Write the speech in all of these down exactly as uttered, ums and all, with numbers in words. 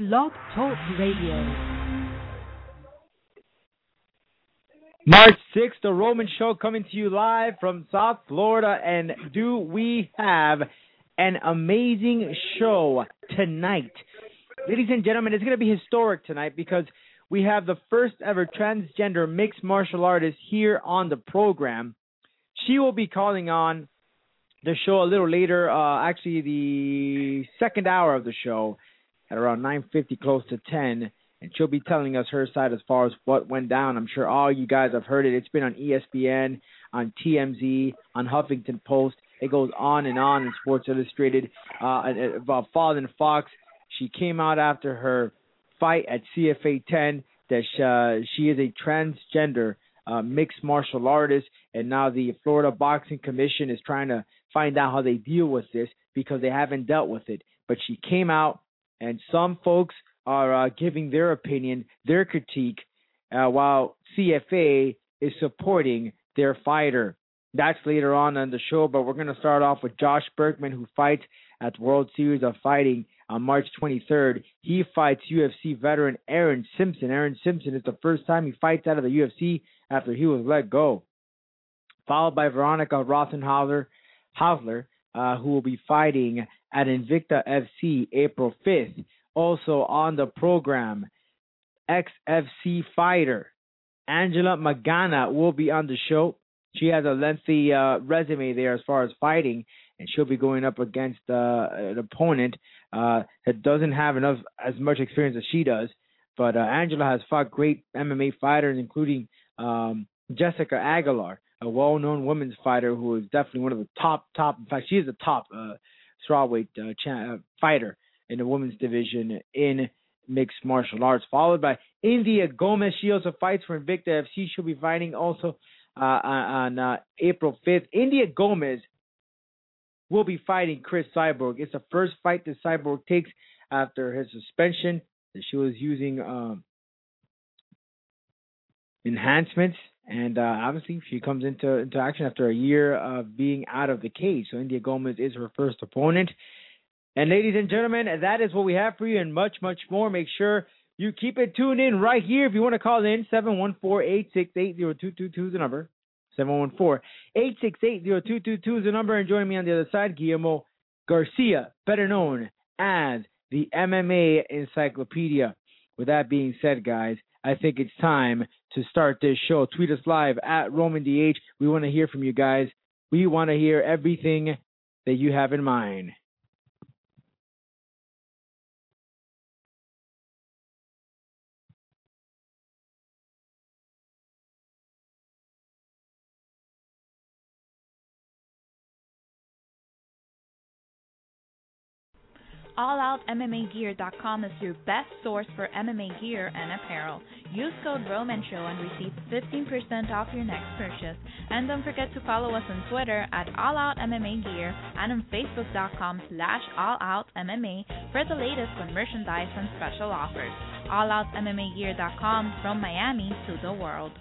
Blog Talk Radio. March sixth, the Roman Show coming to you live from South Florida. And do we have an amazing show tonight? Ladies and gentlemen, it's going to be historic tonight because we have the first ever transgender mixed martial artist here on the program. She will be calling on the show a little later, uh, actually the second hour of the show at around nine fifty, close to ten. And she'll be telling us her side as far as what went down. I'm sure all you guys have heard it. It's been on E S P N, on T M Z, on Huffington Post. It goes on and on in Sports Illustrated. Uh, about Fallon Fox, she came out after her fight at C F A ten that she, uh, she is a transgender uh, mixed martial artist. And now the Florida Boxing Commission is trying to find out how they deal with this because they haven't dealt with it. But she came out, and some folks are uh, giving their opinion, their critique, uh, while C F A is supporting their fighter. That's later on in the show, but we're going to start off with Josh Berkman, who fights at World Series of Fighting on March twenty-third. He fights U F C veteran Aaron Simpson. Aaron Simpson is the first time he fights out of the U F C after he was let go. Followed by Veronica Rothenhauser, Hausler, uh, who will be fighting at Invicta F C April fifth. Also on the program, ex F C fighter Angela Magana will be on the show. She has a lengthy uh, resume there as far as fighting, and she'll be going up against uh, an opponent uh, that doesn't have enough as much experience as she does. But uh, Angela has fought great M M A fighters, including um, Jessica Aguilar, a well-known women's fighter who is definitely one of the top, top. In fact, she is the top uh, strawweight uh, cha- uh, fighter in the women's division in mixed martial arts, followed by India Gomez. She also fights for Invicta F C. She'll be fighting also uh, on uh, April fifth. India Gomez will be fighting Chris Cyborg. It's the first fight that Cyborg takes after his suspension. That she was using um, enhancements, and uh, obviously she comes into, into action after a year of being out of the cage. So India Gomez is her first opponent. And ladies and gentlemen, that is what we have for you and much, much more. Make sure you keep it tuned in right here. If you want to call in, seven one four, eight six eight, zero two two two is the number. seven one four, eight six eight, zero two two two is the number. And joining me on the other side, Guillermo Garcia, better known as the M M A Encyclopedia. With that being said, guys, I think it's time to start this show. Tweet us live at Roman D H. We want to hear from you guys. We want to hear everything that you have in mind. all out M M A gear dot com is your best source for M M A gear and apparel. Use code ROMANSHOW and receive fifteen percent off your next purchase. And don't forget to follow us on Twitter at all out M M A gear and on facebook dot com slash all out M M A for the latest on merchandise and special offers. all out M M A gear dot com, from Miami to the world.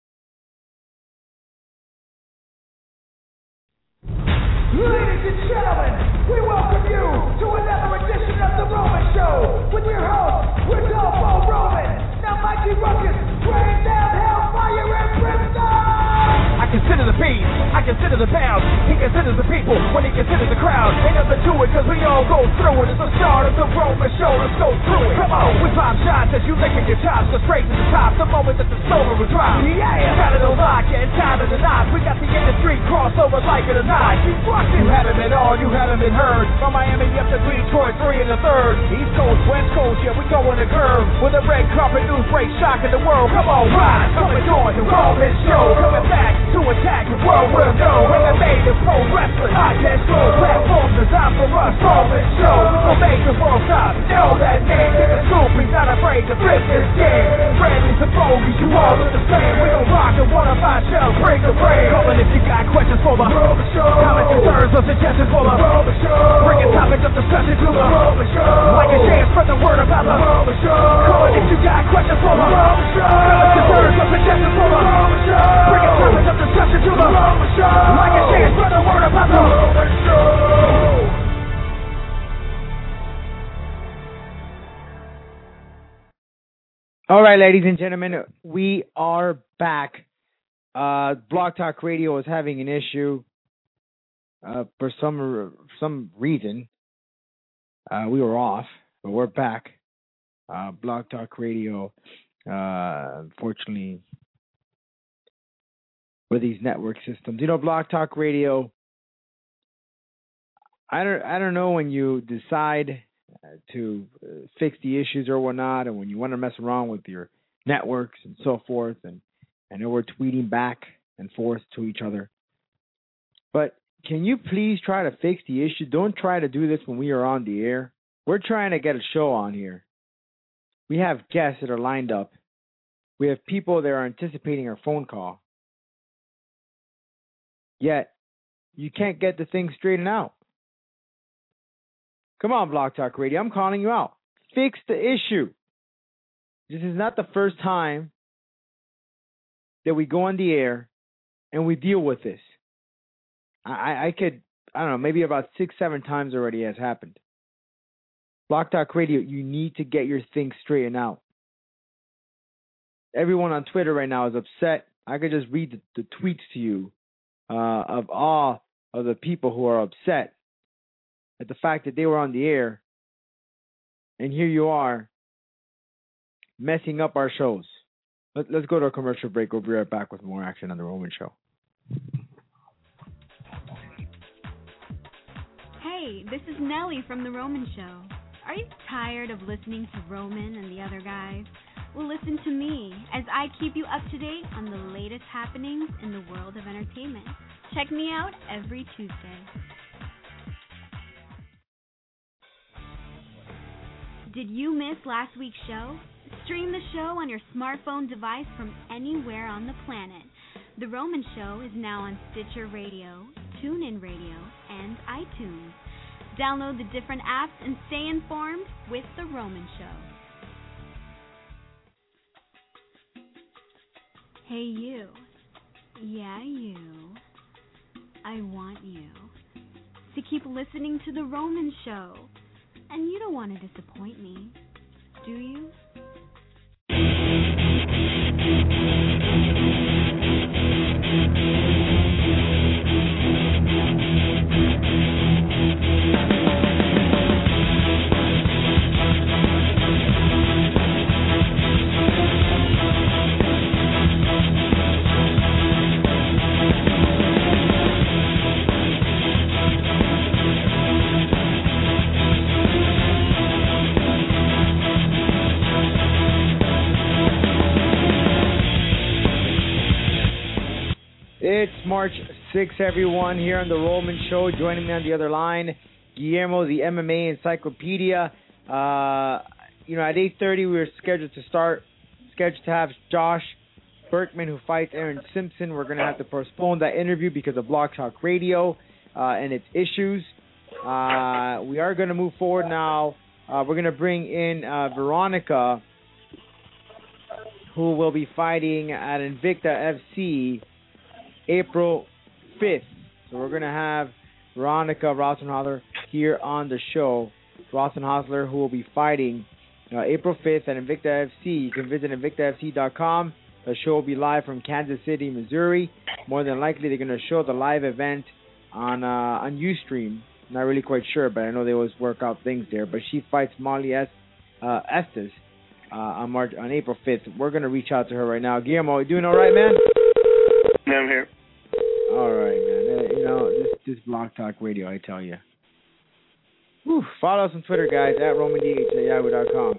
Ladies and gentlemen, we welcome you to another edition of The Roman Show with your host, Rodolfo Roman. Now Mikey Ruckus, rain down hellfire and brimstone! I consider the beast, I consider the pound. He considers the people when he considers the crowd. Ain't nothing to it, cause we all go through it. It's the start of The Roman Show, let's go through it. Come on, we pop shots as you licking your chops. Go straight to the top, the moment that the solar will drop. Yeah, got it on lock, and time of the knot. We got the industry crossover like it or not. Keep rocking. You haven't been on, you haven't been heard. From Miami up to Detroit, three and a third. East Coast, West Coast, yeah, we going the curve. With a red carpet news break, shocking the world. Come on, rise, come and join the Roman Show. Coming back to attack the world will go. M M A and pro wrestling, podcast show. Platforms designed for us, Roman Show. We'll make the world stop, know that name. Get the scoop, he's not afraid to flip this game. Friendlies and bogies, you all look the same. We gon' rock and wanna find shell, bring the rain. Calling if you got questions for the Roman Show. Comment concerns or suggestions for the Roman Show. Bringing topics of discussion to the Roman Show. Like a chance, spread the word about the Roman Show. Calling if you got questions for the Roman Show. Comment concerns or suggestions for the Roman Show. Bringing topics of discussion to the Roman Show. Like a chance, spread the word about the Roman Show. All right, ladies and gentlemen, we are back. Uh, Blog Talk Radio is having an issue uh, for some some reason. Uh, we were off, but we're back. Uh, Blog Talk Radio, uh, unfortunately, with these network systems, you know, Blog Talk Radio. I don't I don't know when you decide to uh, fix the issues or whatnot, and when you want to mess around with your networks and so forth, and I know we're tweeting back and forth to each other, but can you please try to fix the issue? Don't try to do this when we are on the air. We're trying to get a show on here. We have guests that are lined up. We have people that are anticipating our phone call. Yet, you can't get the thing straightened out. Come on, Blog Talk Radio. I'm calling you out. Fix the issue. This is not the first time that we go on the air and we deal with this. I, I could, I don't know, maybe about six, seven times already has happened. Blog Talk Radio, you need to get your thing straightened out. Everyone on Twitter right now is upset. I could just read the, the tweets to you uh, of all of the people who are upset at the fact that they were on the air, and here you are messing up our shows. Let, let's go to a commercial break. We'll be right back with more action on The Roman Show. Hey, this is Nellie from The Roman Show. Are you tired of listening to Roman and the other guys? Well, listen to me as I keep you up to date on the latest happenings in the world of entertainment. Check me out every Tuesday. Did you miss last week's show? Stream the show on your smartphone device from anywhere on the planet. The Roman Show is now on Stitcher Radio, TuneIn Radio, and iTunes. Download the different apps and stay informed with The Roman Show. Hey you. Yeah, you. I want you to keep listening to The Roman Show. And you don't want to disappoint me, do you? It's March sixth, everyone, here on The Roman Show. Joining me on the other line, Guillermo, the M M A Encyclopedia. Uh, you know, at eight thirty, we were scheduled to start, scheduled to have Josh Berkman, who fights Aaron Simpson. We're going to have to postpone that interview because of Blog Talk Radio uh, and its issues. Uh, we are going to move forward now. Uh, we're going to bring in uh, Veronica, who will be fighting at Invicta F C April fifth. So we're going to have Veronica Rossenhosler here on the show. Rossenhosler, who will be fighting uh, April fifth at Invicta F C. You can visit invicta f c dot com. The show will be live from Kansas City, Missouri. More than likely, they're going to show the live event on uh, on Ustream. Not really quite sure, but I know they always work out things there. But she fights Molly Es- uh, Estes uh, on March on April fifth. We're going to reach out to her right now. Guillermo, you doing all right, man? Yeah, I'm here. All right, man. Uh, you know, this this Blog Talk Radio, I tell you. Whew. Follow us on Twitter, guys, at Roman D H at yahoo dot com.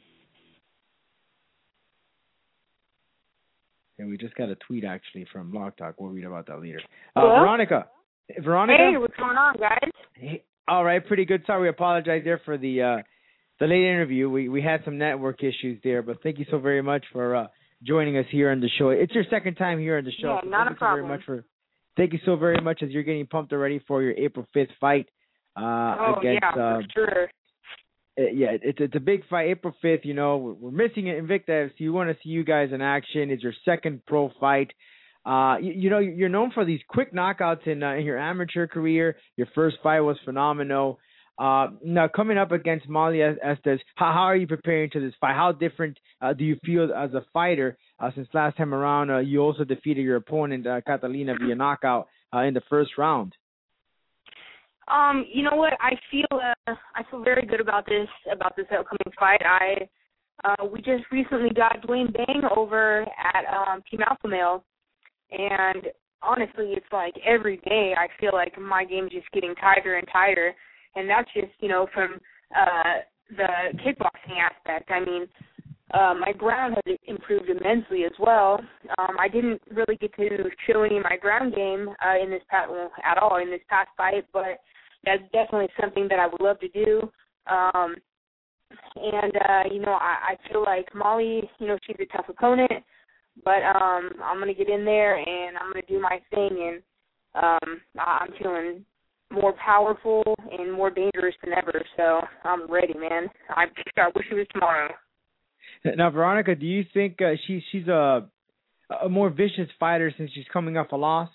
And we just got a tweet, actually, from Blog Talk. We'll read about that later. Uh, Veronica. Veronica? Hey, what's going on, guys? Hey, all right, pretty good. Sorry, we apologize there for the uh, the late interview. We we had some network issues there, but thank you so very much for uh, joining us here on the show. It's your second time here on the show. Yeah, so not thank a you so very problem. much for, thank you so very much as you're getting pumped already for your April fifth fight uh, oh, against... yeah, uh, for sure. Uh, yeah, it's it's a big fight. April fifth, you know, we're, we're missing it. Invicta F C. We want to see you guys in action. It's your second pro fight. Uh, you, you know, you're known for these quick knockouts in uh, in your amateur career. Your first fight was phenomenal. Uh, now, coming up against Molly Estes, how, how are you preparing to this fight? How different uh, do you feel as a fighter uh, since last time around? Uh, you also defeated your opponent, uh, Catalina, via knockout uh, in the first round. Um, you know what? I feel uh, I feel very good about this about this upcoming fight. I uh, we just recently got Dwayne Bang over at um, Team Alpha Male, and honestly, it's like every day I feel like my game's just getting tighter and tighter, and that's just you know from uh, the kickboxing aspect. I mean, uh, my ground has improved immensely as well. Um, I didn't really get to show any of my ground game uh, in this past well, at all in this past fight, but that's definitely something that I would love to do. Um, and, uh, you know, I, I feel like Molly, you know, she's a tough opponent, but um, I'm going to get in there and I'm going to do my thing. And um, I'm feeling more powerful and more dangerous than ever. So I'm ready, man. I, I wish it was tomorrow. Now, Veronica, do you think uh, she, she's a, a more vicious fighter since she's coming off a loss?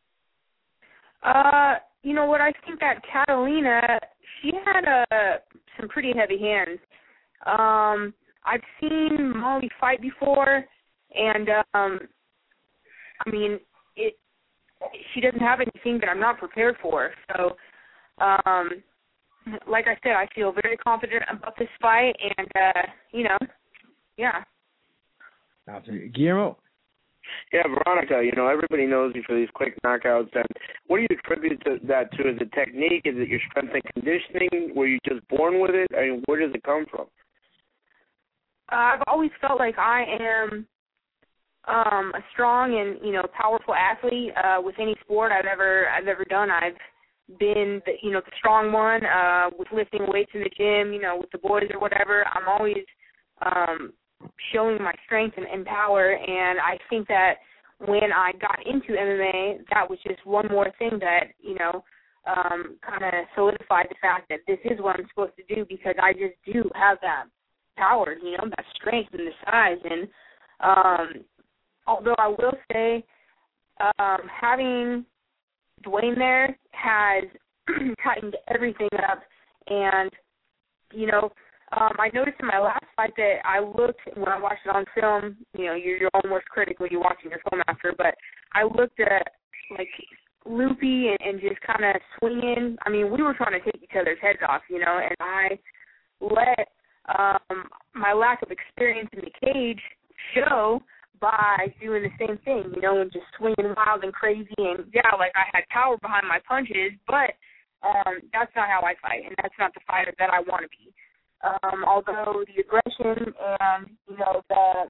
Uh, you know what? I think that Catalina, she had uh, some pretty heavy hands. Um, I've seen Molly fight before, and um, I mean, it. She doesn't have anything that I'm not prepared for. So, um, like I said, I feel very confident about this fight, and uh, you know, yeah. Guillermo. Yeah, Veronica, you know, everybody knows you for these quick knockouts. And what do you attribute to that to? Is it technique? Is it your strength and conditioning? Were you just born with it? I mean, where does it come from? Uh, I've always felt like I am um, a strong and, you know, powerful athlete uh, with any sport I've ever I've ever done. I've been, the, you know, the strong one uh, with lifting weights in the gym, you know, with the boys or whatever. I'm always um, showing my strength and, and power, and I think that when I got into M M A, that was just one more thing that, you know, um, kind of solidified the fact that this is what I'm supposed to do, because I just do have that power, you know, that strength and the size. And um, although I will say um, having Dwayne there has tightened everything up, and, you know, Um, I noticed in my last fight that I looked, when I watched it on film, you know, you're your own worst critic when you're watching your film after, but I looked at, like, loopy and, and just kind of swinging. I mean, we were trying to take each other's heads off, you know, and I let um, my lack of experience in the cage show by doing the same thing, you know, and just swinging wild and crazy. And, yeah, like, I had power behind my punches, but um, that's not how I fight, and that's not the fighter that I want to be. Um, although the aggression and, you know, the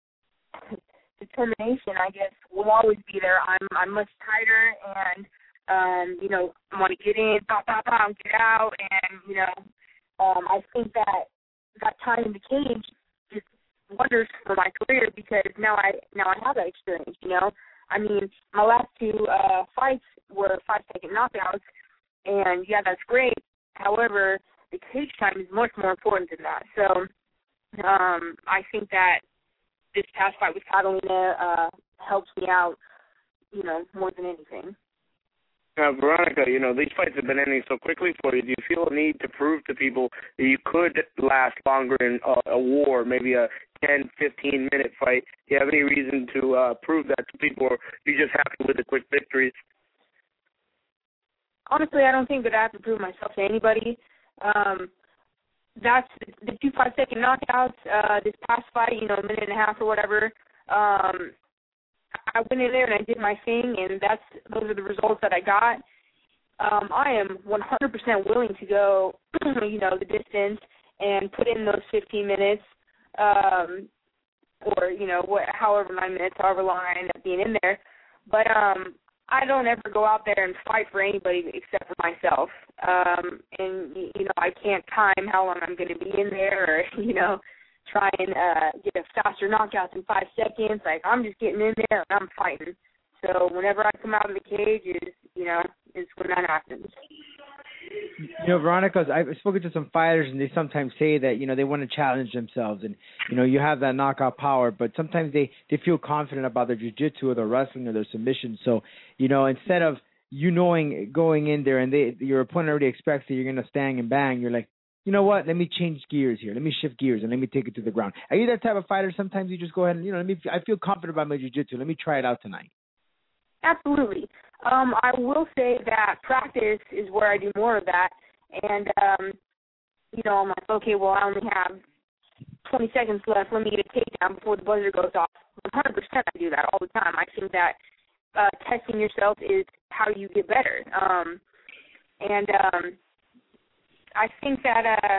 determination, I guess, will always be there. I'm I'm much tighter, and, um, you know, I want to get in, pop, pop, pop, get out, and, you know, um, I think that that time in the cage just wonders for my career, because now I now I have that experience, you know. I mean, my last two uh, fights were five-second knockouts, and, yeah, that's great. However, the cage time is much more important than that. So um, I think that this past fight with Catalina uh, helps me out, you know, more than anything. Now, Veronica, you know, these fights have been ending so quickly for you. Do you feel a need to prove to people that you could last longer in a, a war, maybe a ten, fifteen-minute fight? Do you have any reason to uh, prove that to people, or are you just happy with the quick victories? Honestly, I don't think that I have to prove myself to anybody. Um, that's the two five-second knockouts, uh, this past fight, you know, a minute and a half or whatever. Um, I went in there and I did my thing, and that's those are the results that I got. Um, I am one hundred percent willing to go, you know, the distance and put in those fifteen minutes, um, or, you know, what, however nine minutes, however long I end up being in there. But um, I don't ever go out there and fight for anybody except for myself. Um, and, you know, I can't time how long I'm going to be in there, or, you know, try and uh, get a faster knockout in five seconds. Like, I'm just getting in there and I'm fighting. So whenever I come out of the cage, is, you know, is when that happens. You know, Veronica, I've spoken to some fighters, and they sometimes say that, you know, they want to challenge themselves. And, you know, you have that knockout power, but sometimes they, they feel confident about their jiu-jitsu or their wrestling or their submission. So, you know, instead of, you knowing going in there and they your opponent already expects that you're going to stand and bang, you're like, you know what? Let me change gears here. Let me shift gears and let me take it to the ground. Are you that type of fighter? Sometimes you just go ahead and, you know, let me. I feel confident about my jiu-jitsu. Let me try it out tonight. Absolutely. Um, I will say that practice is where I do more of that. And, um, you know, I'm like, okay, well, I only have twenty seconds left. Let me get a takedown before the buzzer goes off. one hundred percent I do that all the time. I think that uh, testing yourself is how you get better. Um, and um, I think that uh,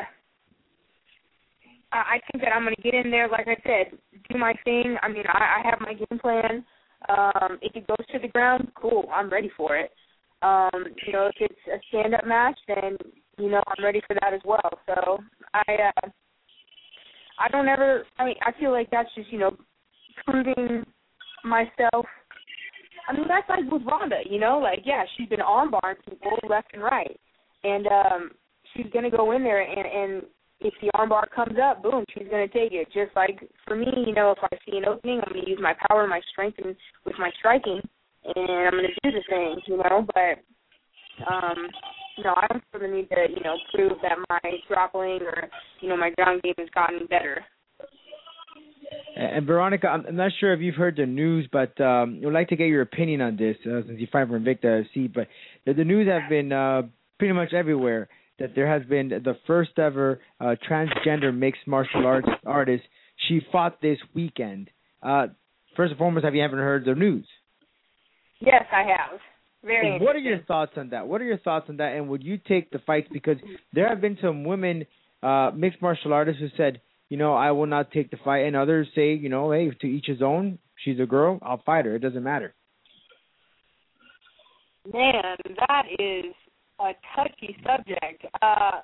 I think that I'm going to get in there, like I said, do my thing. I mean, I, I have my game plan. Um, if it goes to the ground, cool, I'm ready for it. Um, you know, if it's a stand-up match, then, you know, I'm ready for that as well. So I uh, I don't ever, I mean, I feel like that's just, you know, proving myself. I mean, that's like with Ronda, you know, like, yeah, she's been armbarring people left and right. And um, she's going to go in there, and, and if the armbar comes up, boom, she's going to take it. Just like for me, you know, if I see an opening, I'm going to use my power, my strength, and with my striking, and I'm going to do the thing, you know. But, um, no, I don't feel the need to, you know, prove that my grappling or, you know, my ground game has gotten better. And Veronica, I'm not sure if you've heard the news, but um, I'd like to get your opinion on this uh, since you fight for Invicta F C. But the, the news have been uh, pretty much everywhere that there has been the first ever uh, transgender mixed martial arts artist. She fought this weekend. Uh, first and foremost, have you ever heard the news? Yes, I have. Very. What are your thoughts on that? What are your thoughts on that? And would you take the fights? Because there have been some women uh, mixed martial artists who said, you know, I will not take the fight. And others say, you know, hey, to each his own. She's a girl. I'll fight her. It doesn't matter. Man, that is a touchy subject. Uh,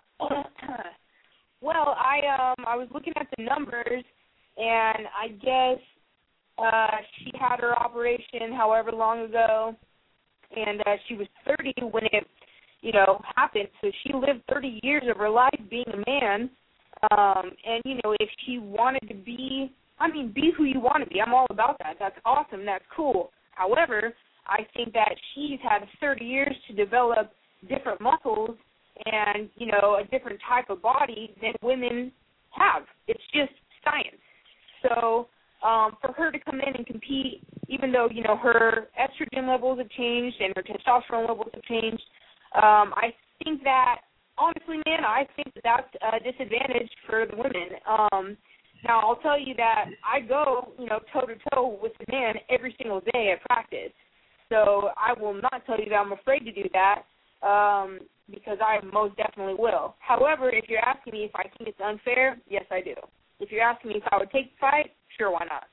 well, I um I was looking at the numbers, and I guess uh, she had her operation however long ago, and uh, she was thirty when it, you know, happened. So she lived thirty years of her life being a man. Um, and, you know, if she wanted to be, I mean, be who you want to be. I'm all about that. That's awesome. That's cool. However, I think that she's had thirty years to develop different muscles and, you know, a different type of body than women have. It's just science. So um, for her to come in and compete, even though, you know, her estrogen levels have changed and her testosterone levels have changed, um, I think that, honestly, man, I think that that's a disadvantage for the women. Um, now, I'll tell you that I go, you know, toe-to-toe with the man every single day at practice. So I will not tell you that I'm afraid to do that um, because I most definitely will. However, if you're asking me if I think it's unfair, yes, I do. If you're asking me if I would take the fight, sure, why not?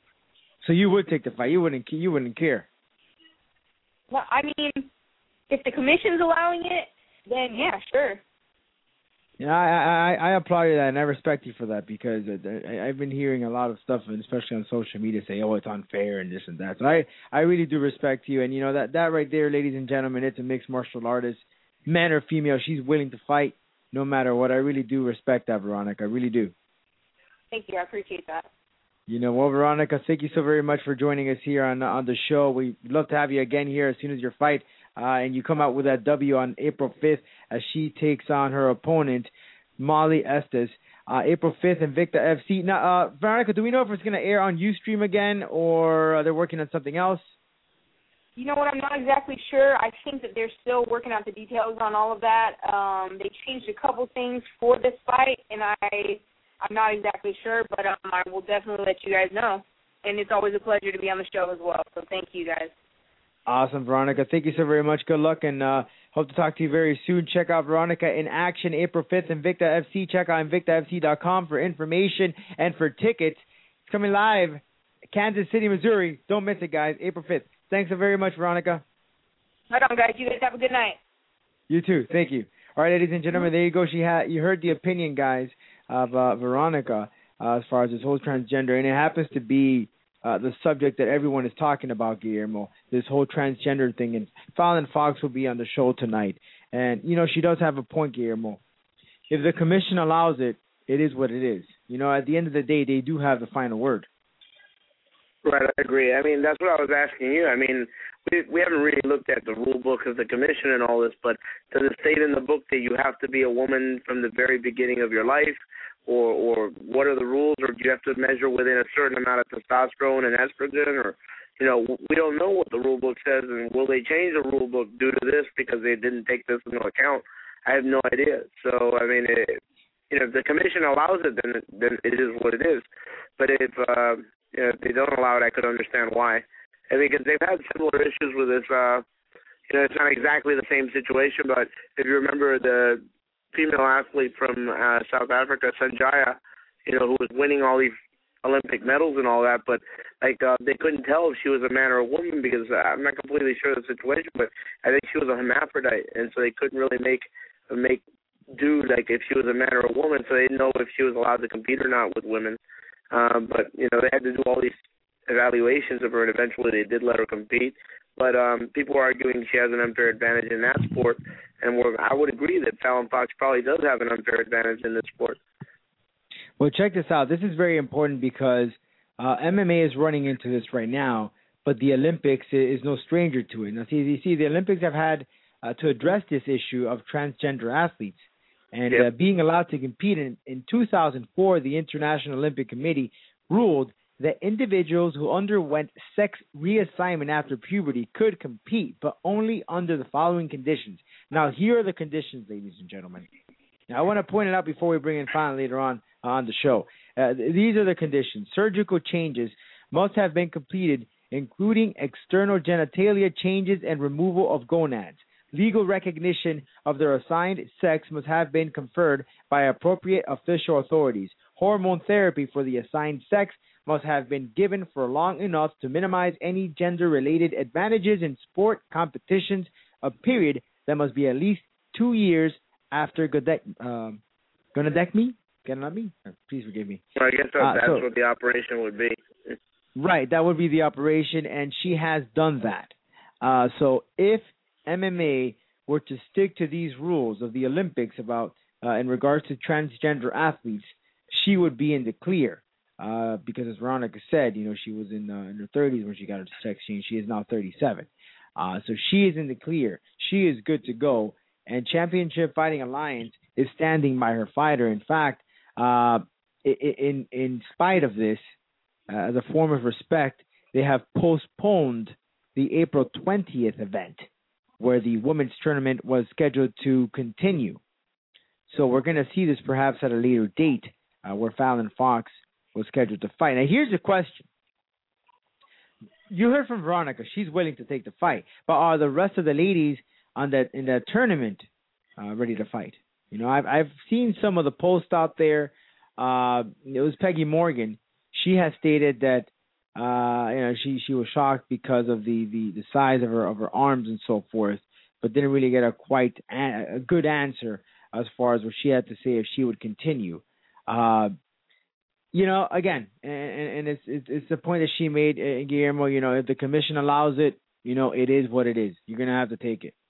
So you would take the fight. You wouldn't. You wouldn't care. Well, I mean, if the commission's allowing it, then yeah, sure. Yeah, I, I I applaud you that, and I respect you for that because I, I've been hearing a lot of stuff, and especially on social media, say, "Oh, it's unfair" and this and that. So I, I really do respect you, and you know that that right there, ladies and gentlemen, it's a mixed martial artist, man or female. She's willing to fight no matter what. I really do respect that, Veronica. I really do. Thank you. I appreciate that. You know, well, Veronica, thank you so very much for joining us here on on the show. We'd love to have you again here as soon as your fight. Uh, and you come out with that W on April fifth as she takes on her opponent, Molly Estes. Uh, April fifth, Invicta F C. Now, uh, Veronica, do we know if it's going to air on Ustream again or are they working on something else? You know what? I'm not exactly sure. I think that they're still working out the details on all of that. Um, they changed a couple things for this fight, and I, I'm not exactly sure, but um, I will definitely let you guys know. And it's always a pleasure to be on the show as well, so thank you guys. Awesome, Veronica. Thank you so very much. Good luck, and uh, hope to talk to you very soon. Check out Veronica in action April fifth, Invicta F C. Check out invicta f c dot com for information and for tickets. It's coming live, Kansas City, Missouri. Don't miss it, guys. April fifth. Thanks so very much, Veronica. Right on, guys. You guys have a good night. You too. Thank you. All right, ladies and gentlemen, there you go. She had you heard the opinion, guys, of uh, Veronica uh, as far as this whole transgender, and it happens to be Uh, the subject that everyone is talking about, Guillermo, this whole transgender thing. And Fallon Fox will be on the show tonight. And, you know, she does have a point, Guillermo. If the commission allows it, it is what it is. You know, at the end of the day, they do have the final word. Right, I agree. I mean, that's what I was asking you. I mean, we we haven't really looked at the rule book of the commission and all this, but does it state in the book that you have to be a woman from the very beginning of your life, or or what are the rules, or do you have to measure within a certain amount of testosterone and estrogen, or you know, we don't know what the rule book says, and will they change the rule book due to this because they didn't take this into account? I have no idea. So I mean, it, you know, if the commission allows it, then then it is what it is. But if uh, you know, if they don't allow it, I could understand why. I mean, because they've had similar issues with this. Uh, you know, it's not exactly the same situation, but if you remember the female athlete from uh, South Africa, Sanjaya, you know, who was winning all these Olympic medals and all that, but like uh, they couldn't tell if she was a man or a woman because uh, I'm not completely sure of the situation, but I think she was a hermaphrodite, and so they couldn't really make make do like if she was a man or a woman, so they didn't know if she was allowed to compete or not with women. Um, but you know, they had to do all these evaluations of her, and eventually they did let her compete. But um, people are arguing she has an unfair advantage in that sport, and we're, I would agree that Fallon Fox probably does have an unfair advantage in this sport. Well, check this out. This is very important because uh, M M A is running into this right now, but the Olympics is no stranger to it. Now, see, you see, the Olympics have had uh, to address this issue of transgender athletes. And yep. uh, being allowed to compete in, in two thousand four, the International Olympic Committee ruled that individuals who underwent sex reassignment after puberty could compete, but only under the following conditions. Now, here are the conditions, ladies and gentlemen. Now, I want to point it out before we bring in Fallon later on uh, on the show. Uh, th- these are the conditions. Surgical changes must have been completed, including external genitalia changes and removal of gonads. Legal recognition of their assigned sex must have been conferred by appropriate official authorities. Hormone therapy for the assigned sex must have been given for long enough to minimize any gender-related advantages in sport competitions, a period that must be at least two years after gode- um, gonadectomy. Gonadectomy? Please forgive me. Well, I guess that, Uh, that's so, what the operation would be. Right, that would be the operation, and she has done that. Uh, so if M M A were to stick to these rules of the Olympics about uh, in regards to transgender athletes, she would be in the clear uh, because, as Veronica said, you know, she was in, uh, in her thirties when she got her sex change. She is now thirty-seven, uh, so she is in the clear. She is good to go, and Championship Fighting Alliance is standing by her fighter. In fact, uh, in in spite of this, uh, as a form of respect, they have postponed the April twentieth event, where the women's tournament was scheduled to continue. So we're going to see this perhaps at a later date uh, where Fallon Fox was scheduled to fight. Now, here's the question. You heard from Veronica. She's willing to take the fight. But are the rest of the ladies on that in that tournament uh, ready to fight? You know, I've, I've seen some of the posts out there. Uh, it was Peggy Morgan. She has stated that Uh, you know, she, she was shocked because of the, the, the size of her of her arms and so forth, but didn't really get a quite a, a good answer as far as what she had to say if she would continue. Uh, you know, again, and, and it's, it's it's the point that she made, uh, Guillermo. You know, if the commission allows it, you know, it is what it is. You're gonna have to take it.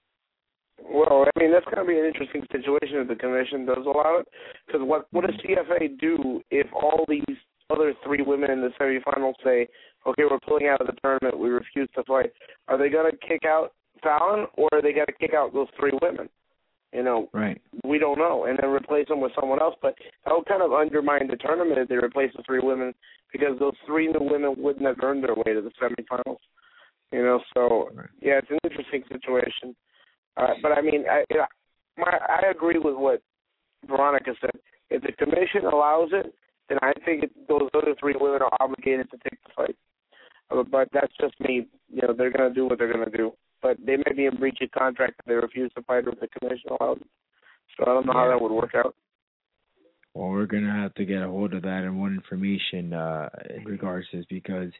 Well, I mean, that's going to be an interesting situation if the commission does allow it, because what what does C F A do if all these other three women in the semifinals say, okay, we're pulling out of the tournament, we refuse to fight? Are they going to kick out Fallon, or are they going to kick out those three women? You know, right. We don't know, and then replace them with someone else. But that would kind of undermine the tournament if they replace the three women, because those three new women wouldn't have earned their way to the semifinals. You know, so, right. Yeah, it's an interesting situation. Uh, but, I mean, I, my, I agree with what Veronica said. If the commission allows it, then I think it, those other three women are obligated to take the fight. Uh, but that's just me. You know, they're going to do what they're going to do. But they may be in breach of contract if they refuse to fight with the commission allowed. So I don't know yeah. how that would work out. Well, we're going to have to get a hold of that and more information uh, in regards to this, because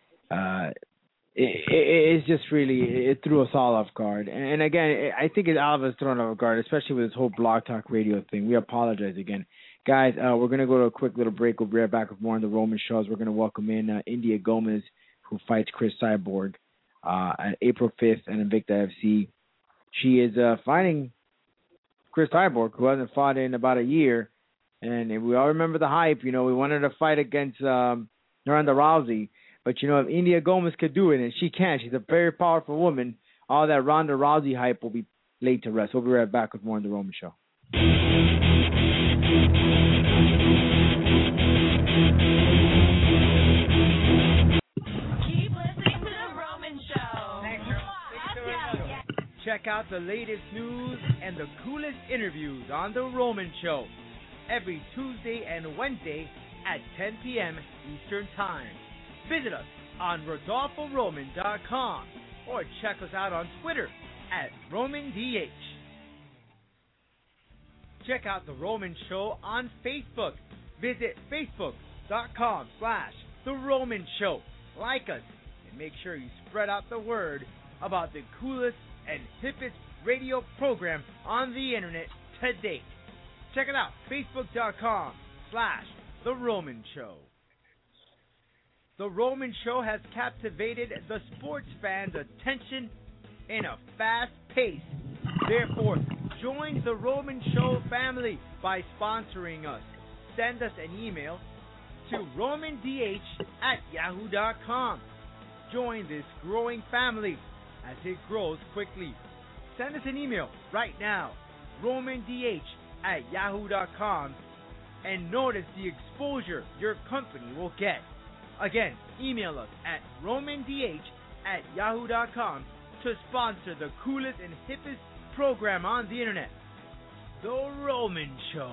uh, it, it, it's just really, it threw us all off guard. And, and again, I think it's all of us thrown off guard, especially with this whole Blog Talk Radio thing. We apologize again. Guys, uh, we're going to go to a quick little break. We'll be right back with more on the Roman shows. We're going to welcome in uh, India Gomez, who fights Chris Cyborg uh, at April fifth and Invicta F C. She is uh, fighting Chris Cyborg, who hasn't fought in about a year. And we all remember the hype. You know, we wanted to fight against um, Ronda Rousey, but But, you know, if India Gomez could do it, and she can, she's a very powerful woman, all that Ronda Rousey hype will be laid to rest. We'll be right back with more on The Roman Show. Keep listening to The Roman Show. Check out the latest news and the coolest interviews on The Roman Show every Tuesday and Wednesday at ten p.m. Eastern Time. Visit us on Rodolfo Roman dot com or check us out on Twitter at Roman D H. Check out The Roman Show on Facebook. Visit facebook.com slash The Roman Show. Like us and make sure you spread out the word about the coolest and hippest radio program on the internet today. Check it out, facebook.com slash The Roman Show. The Roman Show has captivated the sports fans' attention in a fast pace. Therefore, join the Roman Show family by sponsoring us. Send us an email to romandh at yahoo dot com. Join this growing family as it grows quickly. Send us an email right now, romandh at yahoo dot com, and notice the exposure your company will get. Again, email us at romandh at yahoo dot com to sponsor the coolest and hippest program on the internet, The Roman Show.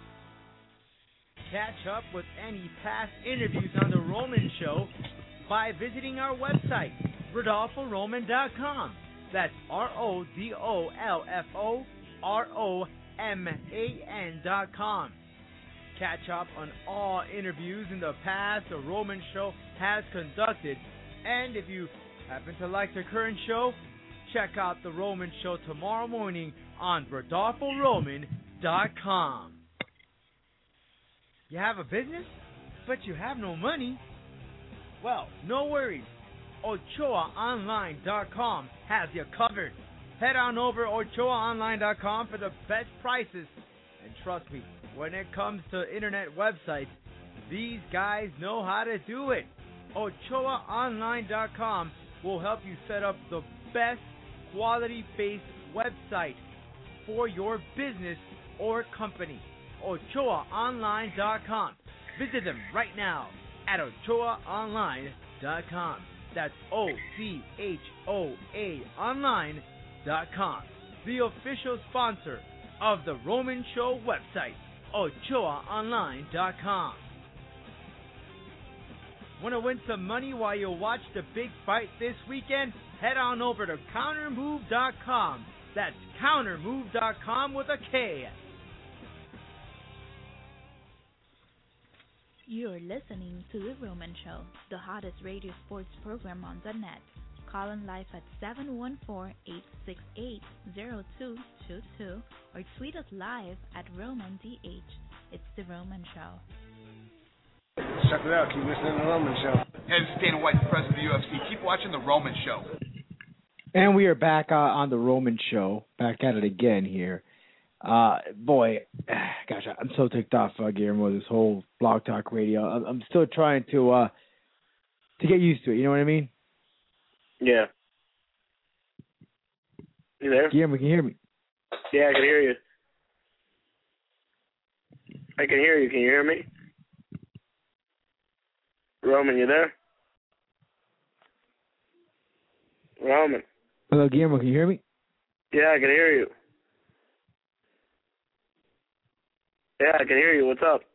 Catch up with any past interviews on The Roman Show by visiting our website, rodolfo roman dot com. That's R O D O L F O R O M A N dot com. Catch up on all interviews in the past The Roman Show has conducted. And if you happen to like the current show, check out The Roman Show tomorrow morning on rodolfo roman dot com. You have a business, but you have no money? Well, no worries. ochoa online dot com has you covered. Head on over to ochoa online dot com for the best prices. And trust me, when it comes to internet websites, these guys know how to do it. ochoa online dot com will help you set up the best quality-based website for your business or company. ochoa online dot com. Visit them right now at ochoa online dot com. That's O C H O A online dot com. The official sponsor of the Roman Show website, ochoa online dot com. Want to win some money while you watch the big fight this weekend? Head on over to counter move dot com. That's counter move dot com with a K. You're listening to The Roman Show, the hottest radio sports program on the net. Call in live at seven one four, eight six eight, zero two two two or tweet us live at Roman D H. It's The Roman Show. Check it out. Keep listening to The Roman Show. Hey, this is Dana White, the president of the U F C. Keep watching The Roman Show. And we are back uh, on The Roman Show, back at it again here. Uh, boy, gosh, I'm so ticked off, uh, Guillermo, this whole Blog Talk Radio. I'm, I'm still trying to uh, to get used to it, you know what I mean? Yeah. You there? Guillermo, can you hear me? Yeah, I can hear you. I can hear you. Can you hear me? Roman, you there? Roman. Hello, Guillermo, can you hear me? Yeah, I can hear you. Yeah, I can hear you. What's up?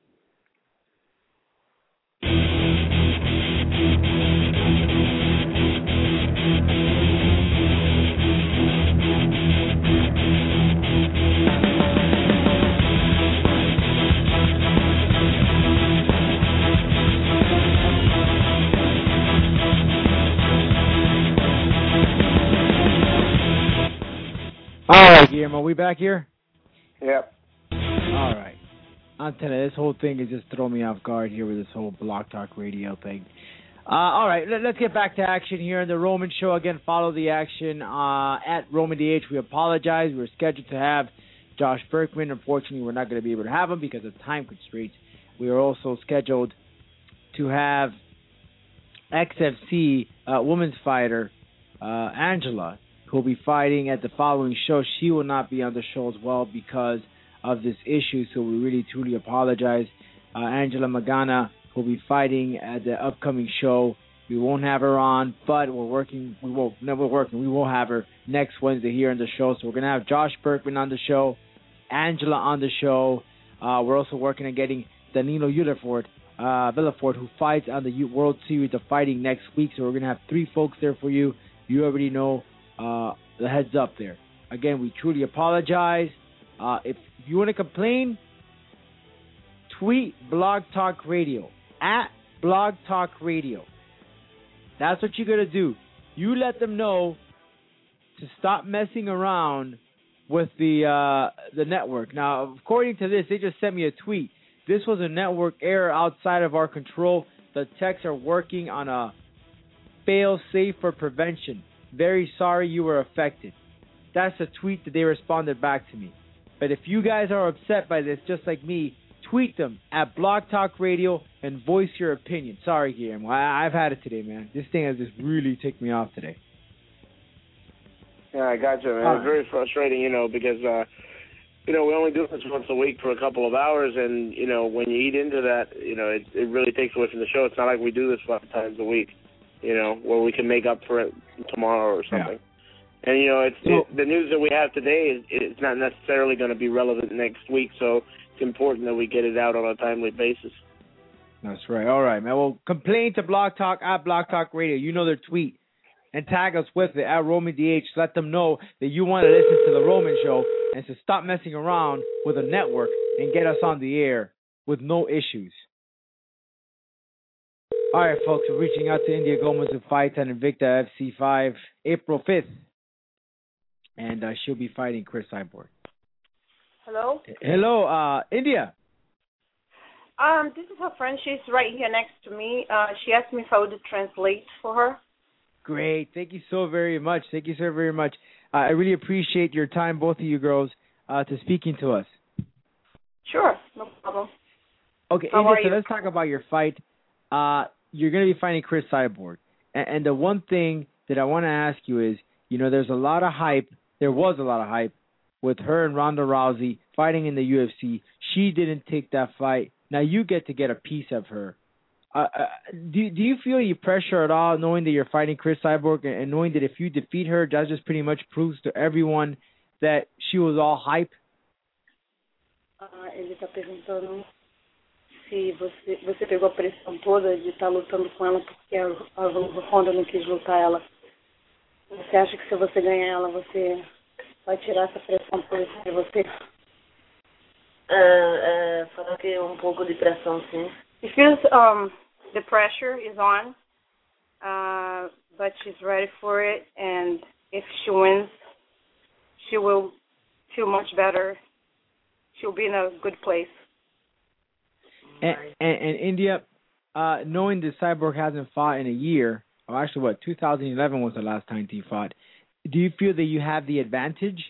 All right, Guillermo, we back here? Yep. All right. I'm telling you, this whole thing is just throwing me off guard here with this whole Blog Talk Radio thing. Uh, all right, let, let's get back to action here in the Roman Show. Again, follow the action uh, at Roman D H. We apologize. We were scheduled to have Josh Berkman. Unfortunately, we're not going to be able to have him because of time constraints. We are also scheduled to have X F C uh, women's fighter, uh, Angela, who will be fighting at the following show. She will not be on the show as well because of this issue, so we really, truly apologize. Uh, Angela Magana will be fighting at the upcoming show. We won't have her on, but we're working. We won't. No, we're working. We will have her next Wednesday here on the show. So we're gonna have Josh Berkman on the show, Angela on the show. Uh, we're also working on getting Danilo Villafort, uh, Villafort, who fights on the World Series of Fighting next week. So we're gonna have three folks there for you. You already know uh, the heads up there. Again, we truly apologize. Uh, if you want to complain, tweet Blog Talk Radio at Blog Talk Radio. That's what you're going to do. You let them know to stop messing around with the uh, the network. Now, according to this, they just sent me a tweet. This was a network error outside of our control. The techs are working on a fail-safe for prevention. Very sorry you were affected. That's a tweet that they responded back to me. But if you guys are upset by this, just like me, tweet them at Blog Talk Radio and voice your opinion. Sorry, Guillermo. I, I've had it today, man. This thing has just really ticked me off today. Yeah, I got you, man. Uh, it's very frustrating, you know, because, uh, you know, we only do this once a week for a couple of hours, and, you know, when you eat into that, you know, it, it really takes away from the show. It's not like we do this five times a week, you know, where we can make up for it tomorrow or something. Yeah. And, you know, it's so, it, the news that we have today is it's not necessarily going to be relevant next week, so it's important that we get it out on a timely basis. That's right. All right, man. Well, complain to Blog Talk at Blog Talk Radio. You know their tweet. And tag us with it at Roman D H. Let them know that you want to listen to The Roman Show and to stop messing around with a network and get us on the air with no issues. All right, folks. We're reaching out to India Gomez, who fights on Invicta F C five April fifth. And uh, she'll be fighting Chris Cyborg. Hello? Hello, uh, India. Um, this is her friend. She's right here next to me. Uh, she asked me if I would translate for her. Great. Thank you so very much. Thank you so very much. Uh, I really appreciate your time, both of you girls, uh, to speaking to us. Sure. No problem. Okay, How India, are so you? let's talk about your fight. Uh, you're going to be fighting Chris Cyborg. And, and the one thing that I want to ask you is, you know, there's a lot of hype. There was a lot of hype with her and Ronda Rousey fighting in the U F C. She didn't take that fight. Now you get to get a piece of her. Uh, uh, do do you feel any pressure at all, knowing that you're fighting Chris Cyborg and, and knowing that if you defeat her, that just pretty much proves to everyone that she was all hype? Uh, ele está perguntando se você, você pegou a pressão toda de estar lutando com ela porque a, a Ronda não quis lutar ela. Você acha que se você ganhar ela, você vai tirar essa pressão toda de você? É, é, fala que um pouco de pressão, sim. She feels um, the pressure is on, uh, but she's ready for it, and if she wins, she will feel much better. She'll be in a good place. And, and, and India, uh, knowing that Cyborg hasn't fought in a year, or actually what, two thousand eleven was the last time he fought, do you feel that you have the advantage?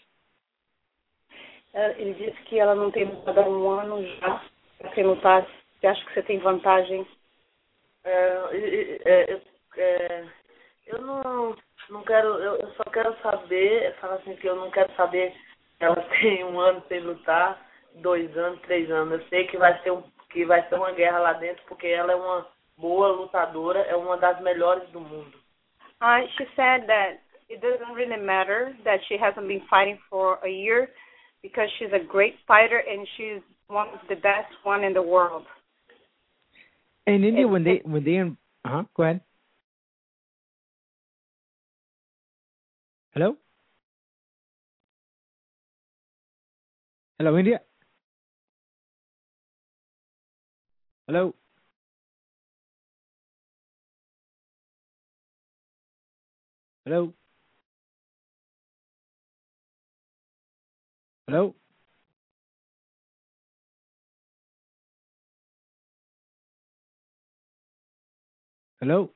Ele disse que ela não tem lutado há um ano já, sem lutar. Você acha que você tem vantagem? É, é, é, eu não, não quero, eu, eu só quero saber, falar assim que eu não quero saber se ela tem um ano sem lutar, dois anos, três anos. Eu sei que vai ser, um, que vai ser uma guerra lá dentro, porque ela é uma boa lutadora, é uma das melhores do mundo. Uh, she said that it doesn't really matter that she hasn't been fighting for a year because she's a great fighter and she's one of the best one in the world. In India, when they when they uh huh, go ahead. Hello. Hello, India. Hello. Hello. Hello. Hello?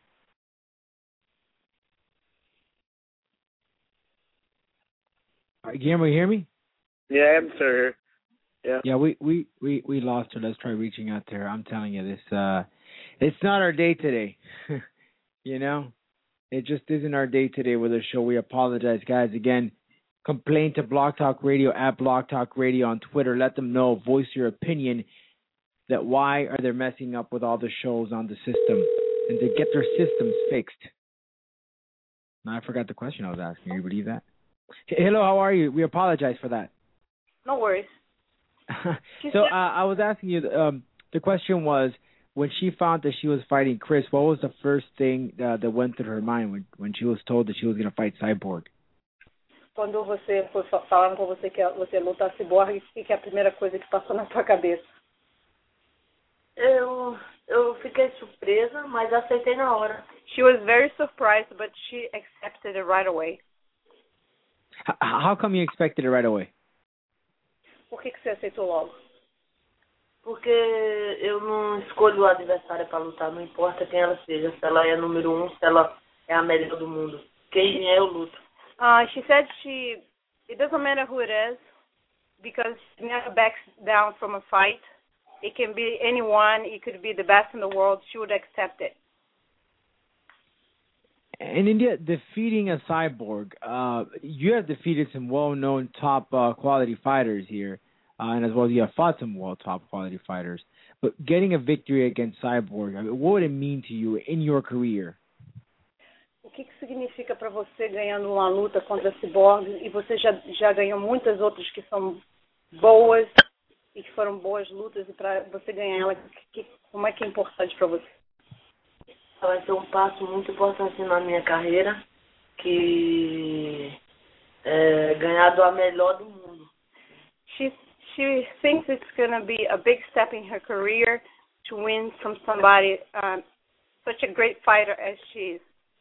All right, Guillermo, you hear me? Yeah, I'm still here. Yeah. Yeah, we, we, we, we lost her. Let's try reaching out to her. I'm telling you, this uh, it's not our day today. You know, it just isn't our day today with the show. We apologize, guys. Again, complain to Blog Talk Radio at Blog Talk Radio on Twitter. Let them know, voice your opinion, that why are they messing up with all the shows on the system, and to get their systems fixed. Now, I forgot the question I was asking. You believe that? Hey, hello, how are you? We apologize for that. No worries. So uh, I was asking you, um, the question was, when she found that she was fighting Chris, what was the first thing uh, that went through her mind when, when she was told that she was going to fight Cyborg? Quando você foi falaram com você que você luta Cyborg, o que é a primeira coisa que passou na sua cabeça? Eu, eu fiquei surpresa, mas aceitei na hora. She was very surprised, but she accepted it right away. H- how come you expected it right away? Por que, que você aceitou logo? Porque eu não escolho o adversário para lutar, não importa quem ela seja, se ela é número um, se ela é a melhor do mundo. Quem é, eu luto. Uh, she said she, it doesn't matter who it is, because she never backs down from a fight. It can be anyone, it could be the best in the world, she would accept it. In India, defeating a Cyborg, uh, you have defeated some well-known top uh, quality fighters here, uh, and as well as you have fought some well top quality fighters. But getting a victory against Cyborg, I mean, what would it mean to you in your career? O que, que significa para você ganhando uma luta contra Cyborg, e você já, já ganhou muitas outras que são boas e que foram boas lutas, e para você ganhar ela, que, como é que é importante para você? Vai ser um passo muito importante na minha carreira, que é ganhar do a melhor do mundo. She she thinks it's going to be a big step in her career to win from somebody um, such a great fighter as she is.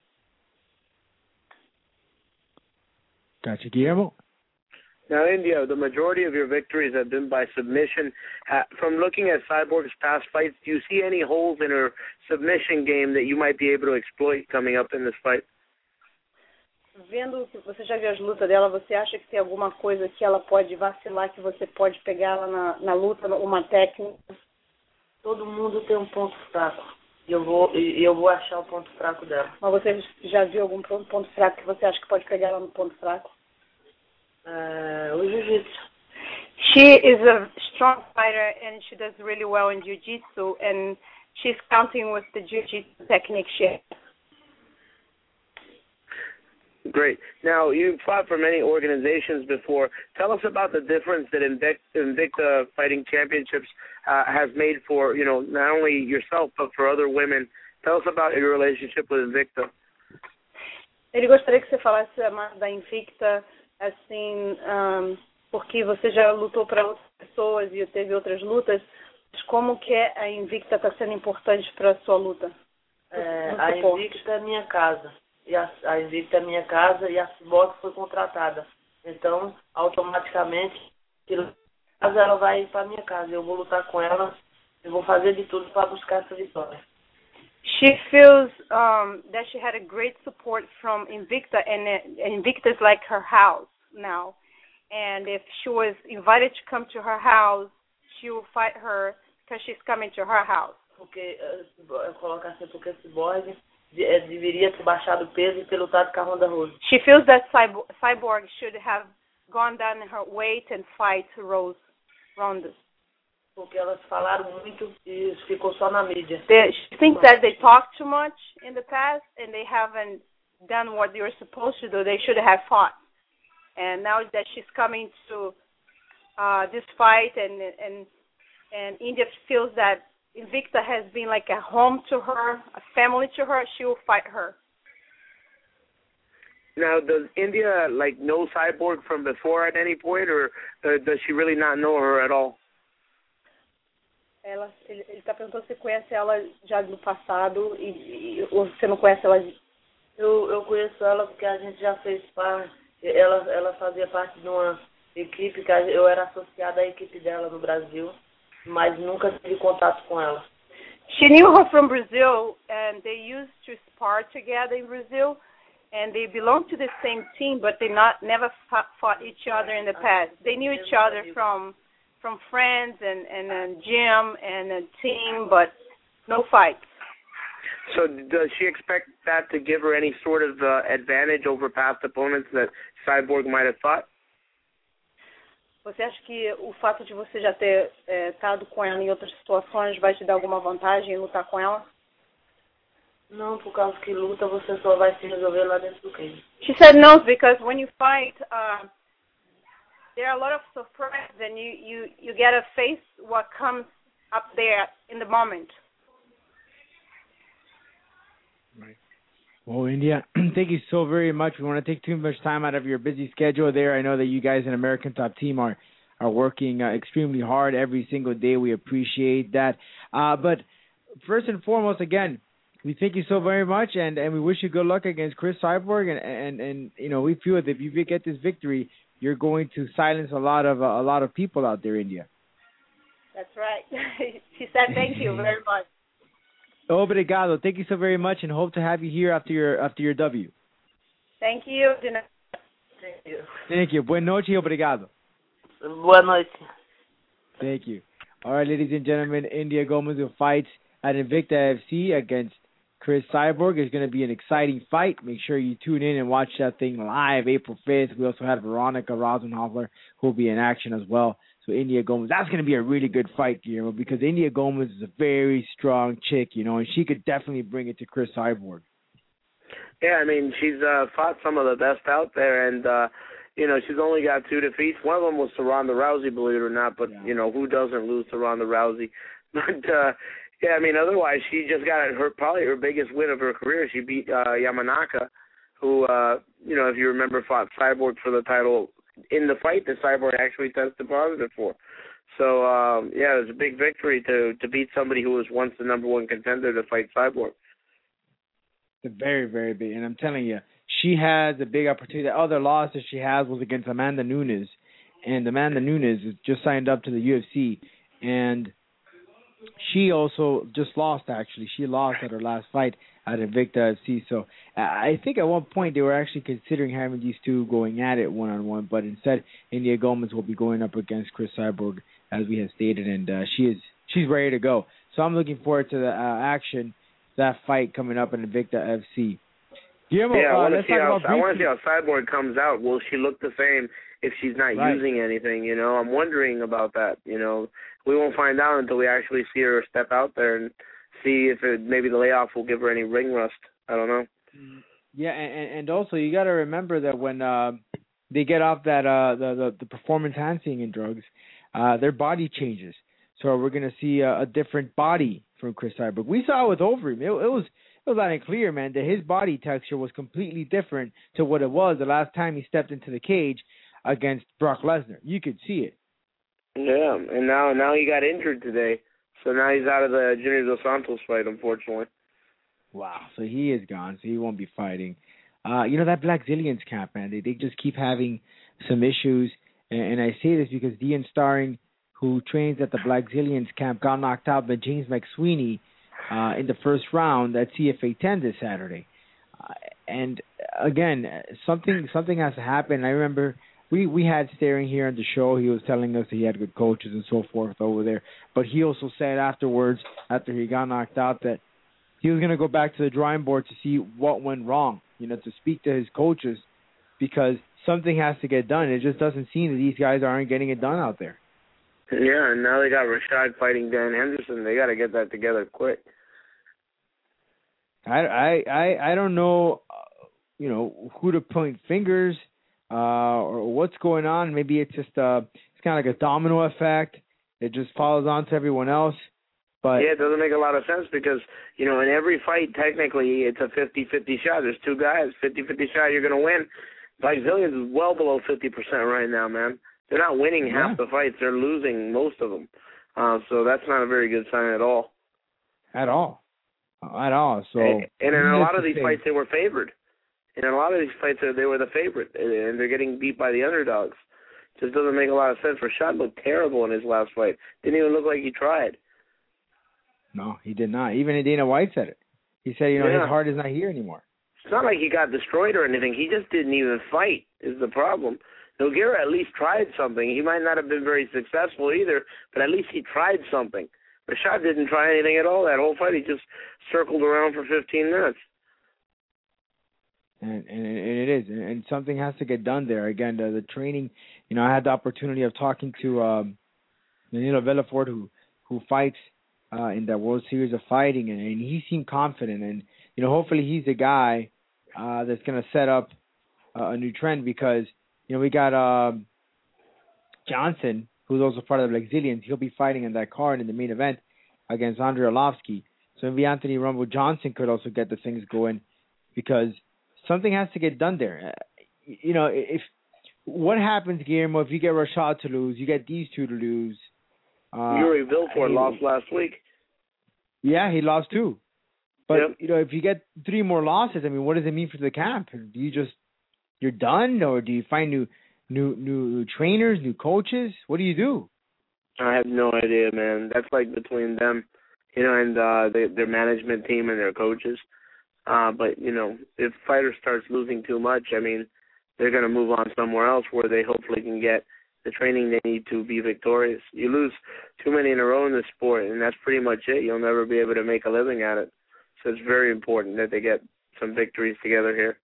Gotcha, Guillermo. Now, India, the majority of your victories have been by submission. Uh, from looking at Cyborg's past fights, do you see any holes in her submission game that you might be able to exploit coming up in this fight? Vendo que você já viu as lutas dela, você acha que tem alguma coisa que ela pode vacilar, que você pode pegar ela na, na luta, uma técnica? Todo mundo tem um ponto fraco. E eu vou, e eu vou achar o ponto fraco dela. Mas você já viu algum ponto fraco que você acha que pode pegar ela no ponto fraco? Uh, o jiu-jitsu. She is a strong fighter and she does really well in jiu-jitsu, and she's counting with the jiu-jitsu technique she has. Great. Now, you've fought for many organizations before. Tell us about the difference that Invicta, Invicta Fighting Championships uh, has made for, you know, not only yourself, but for other women. Tell us about your relationship with Invicta. Ele gostaria que você falasse mais da Invicta, assim, um, porque você já lutou para outras pessoas e teve outras lutas. Como que a Invicta está sendo importante para a sua luta? É, a Invicta é minha casa. E a, a Invicta é minha casa e a Cyborg foi contratada. Então, automaticamente, ela vai para minha casa. Eu vou lutar com ela e vou fazer de tudo para buscar essa vitória. She feels um, that she had a great support from Invicta, and uh, Invicta is like her house now. And if she was invited to come to her house, she will fight her because she's coming to her house. Porque, eu coloco assim, porque a Cyborg deveria ter baixado o peso e ter lutado com a Ronda Rousey. She feels that Cyborg, Cyborg should have gone down her weight and fight Rose Ronda. Porque elas falaram muito e ficou só na mídia. They, she thinks that they talked too much in the past and they haven't done what they were supposed to do. They should have fought. And now that she's coming to uh, this fight, and and and India feels that Invicta has been like a home to her, a family to her, she will fight her. Now, does India like know Cyborg from before at any point, or uh, does she really not know her at all? Ela, ele está perguntando se conhece ela já no passado e, e ou você não conhece ela? Eu eu conheço ela porque a gente já fez parte. Ela ela fazia parte de uma equipe que eu era associada à equipe dela no Brasil, mas nunca tive contato com ela. She knew her from Brazil, and they used to spar together in Brazil, and they belonged to the same team, but they not never fought, fought each other in the past. They knew each other from from friends and and a gym and a team, but no fights. So does she expect that to give her any sort of uh, advantage over past opponents that Cyborg might have thought? Você acha que o fato de você já ter estado é, com ela em outras situações vai te dar alguma vantagem em lutar com ela? Não, por causa que luta você só vai se resolver lá dentro do cage. She said no because when you fight, uh, there are a lot of surprises and you, you, you get to face what comes up there in the moment. Right. Well, India, thank you so very much. We want to take too much time out of your busy schedule there. I know that you guys in American Top Team are, are working uh, extremely hard every single day. We appreciate that. Uh, but first and foremost, again, we thank you so very much, and, and we wish you good luck against Chris Cyborg. And, and, and you know, we feel that if you get this victory, you're going to silence a lot of uh, a lot of people out there, India. That's right. She said thank you very much. Obrigado. Thank you so very much, and hope to have you here after your after your W. Thank you. Thank you. Thank you. Buenas noches. Obrigado. Boa noite. Thank you. All right, ladies and gentlemen, India Gomez will fight at Invicta F C against Chris Cyborg. It's going to be an exciting fight. Make sure you tune in and watch that thing live April fifth. We also have Veronica Rosenhofer who will be in action as well. So India Gomez, that's going to be a really good fight, Guillermo, because India Gomez is a very strong chick, you know, and she could definitely bring it to Chris Cyborg. Yeah, I mean, she's uh, fought some of the best out there, and, uh, you know, she's only got two defeats. One of them was to Ronda Rousey, believe it or not, but, yeah. you know, who doesn't lose to Ronda Rousey? But, uh, yeah, I mean, otherwise, she just got her probably her biggest win of her career. She beat uh, Yamanaka, who, uh, you know, if you remember, fought Cyborg for the title in the fight that Cyborg actually tested positive for. So, um, yeah, it was a big victory to, to beat somebody who was once the number one contender to fight Cyborg. It's very, very big. And I'm telling you, she has a big opportunity. The other loss that she has was against Amanda Nunes. And Amanda Nunes just signed up to the U F C. And she also just lost, actually. She lost at her last fight at Invicta F C. So I think at one point they were actually considering having these two going at it one-on-one, but instead India Gomez will be going up against Chris Cyborg, as we have stated, and uh, she is she's ready to go. So I'm looking forward to the uh, action, that fight coming up in Invicta F C. Guillermo, yeah, I uh, want to let's see talk how about I want to see how Cyborg comes out. Will she look the same if she's not right. using anything? You know, I'm wondering about that. You know, we won't find out until we actually see her step out there and see if it, maybe the layoff will give her any ring rust. I don't know. Yeah, and, and also you got to remember that when uh, they get off that uh, the, the the performance enhancing and drugs, uh, their body changes. So we're gonna see a, a different body from Chris Cyborg. We saw it with Overeem. It, it was it was loud and clear, man, that his body texture was completely different to what it was the last time he stepped into the cage against Brock Lesnar. You could see it. Yeah, and now now he got injured today, so now he's out of the Junior Dos Santos fight, unfortunately. Wow, so he is gone, so he won't be fighting. Uh, you know, that Black Zillions camp, man, they, they just keep having some issues, and, and I say this because Dean Starring, who trains at the Black Zillions camp, got knocked out by James McSweeney uh, in the first round at C F A ten this Saturday. Uh, and, again, something something has to happen. I remember we, we had Staring here on the show. He was telling us that he had good coaches and so forth over there. But he also said afterwards, after he got knocked out, that he was going to go back to the drawing board to see what went wrong, you know, to speak to his coaches, because something has to get done. It just doesn't seem that these guys aren't getting it done out there. Yeah, and now they got Rashad fighting Dan Henderson. They got to get that together quick. I, I, I, I don't know, uh, you know, who to point fingers uh, or what's going on. Maybe it's just uh, it's kind of like a domino effect. It just follows on to everyone else. But yeah, it doesn't make a lot of sense because, you know, in every fight, technically, it's a fifty-fifty shot. There's two guys, fifty-fifty shot, you're going to win. Black Zillions is well below fifty percent right now, man. They're not winning yeah. half the fights. They're losing most of them. Uh, so that's not a very good sign at all. At all. At all. So And, and in a lot of these say. fights, they were favored. And in a lot of these fights, they were the favorite, and they're getting beat by the underdogs. Just doesn't make a lot of sense. Rashad looked terrible in his last fight. Didn't even look like he tried. No, he did not. Even Dana White said it. He said, you know, yeah. his heart is not here anymore. It's not like he got destroyed or anything. He just didn't even fight is the problem. Nogueira at least tried something. He might not have been very successful either, but at least he tried something. Rashad didn't try anything at all that whole fight. He just circled around for fifteen minutes. And, and, and it is, and something has to get done there. Again, the, the training, you know, I had the opportunity of talking to um, Danilo Villafort, who, who fights uh, in that World Series of Fighting, and, and he seemed confident. And, you know, hopefully he's the guy uh, that's going to set up uh, a new trend because, you know, we got um, Johnson, who's also part of the Exilians. He'll be fighting in that card in the main event against Andrei Arlovsky. So maybe Anthony Rumble Johnson could also get the things going because something has to get done there. Uh, you know, if what happens, Guillermo, if you get Rashad to lose, you get these two to lose. Uh, Yuri Villafort I, lost last week. Yeah, he lost too. But, yep. you know, if you get three more losses, I mean, what does it mean for the camp? Do you just, you're done, or do you find new new new trainers, new coaches? What do you do? I have no idea, man. That's like between them, you know, and uh, they, their management team and their coaches. Uh, but, you know, if fighter starts losing too much, I mean, they're going to move on somewhere else where they hopefully can get the training they need to be victorious. You lose too many in a row in this sport, and that's pretty much it. You'll never be able to make a living at it. So it's very important that they get some victories together here.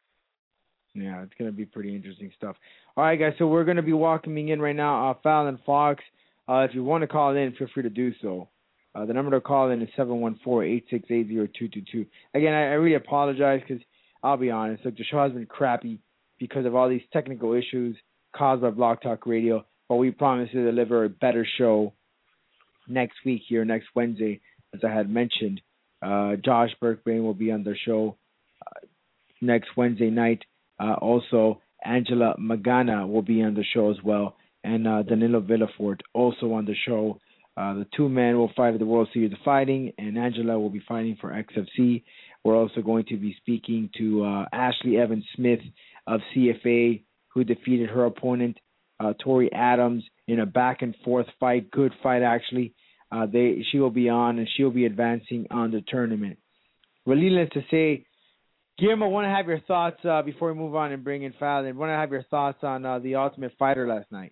Yeah, it's going to be pretty interesting stuff. All right, guys, so we're going to be welcoming in right now uh, Fallon Fox. Uh, if you want to call in, feel free to do so. Uh, the number to call in is seven one four, eight six eight, zero two two two. Again, I, I really apologize because I'll be honest. Look, the show has been crappy because of all these technical issues caused by Blog Talk Radio, but we promise to deliver a better show next week here, next Wednesday, as I had mentioned. Uh, Josh Berkbrain will be on the show uh, next Wednesday night. Uh, also, Angela Magana will be on the show as well, and uh, Danilo Villafort also on the show. Uh, the two men will fight at the World Series of Fighting, and Angela will be fighting for X F C. We're also going to be speaking to uh, Ashley Evans Smith of C F A, who defeated her opponent, uh, Tori Adams, in a back-and-forth fight. Good fight, actually. Uh, they she will be on, and she will be advancing on the tournament. Well, needless to say, Guillermo, I want to have your thoughts uh, before we move on and bring in Fallon. I want to have your thoughts on uh, the Ultimate Fighter last night.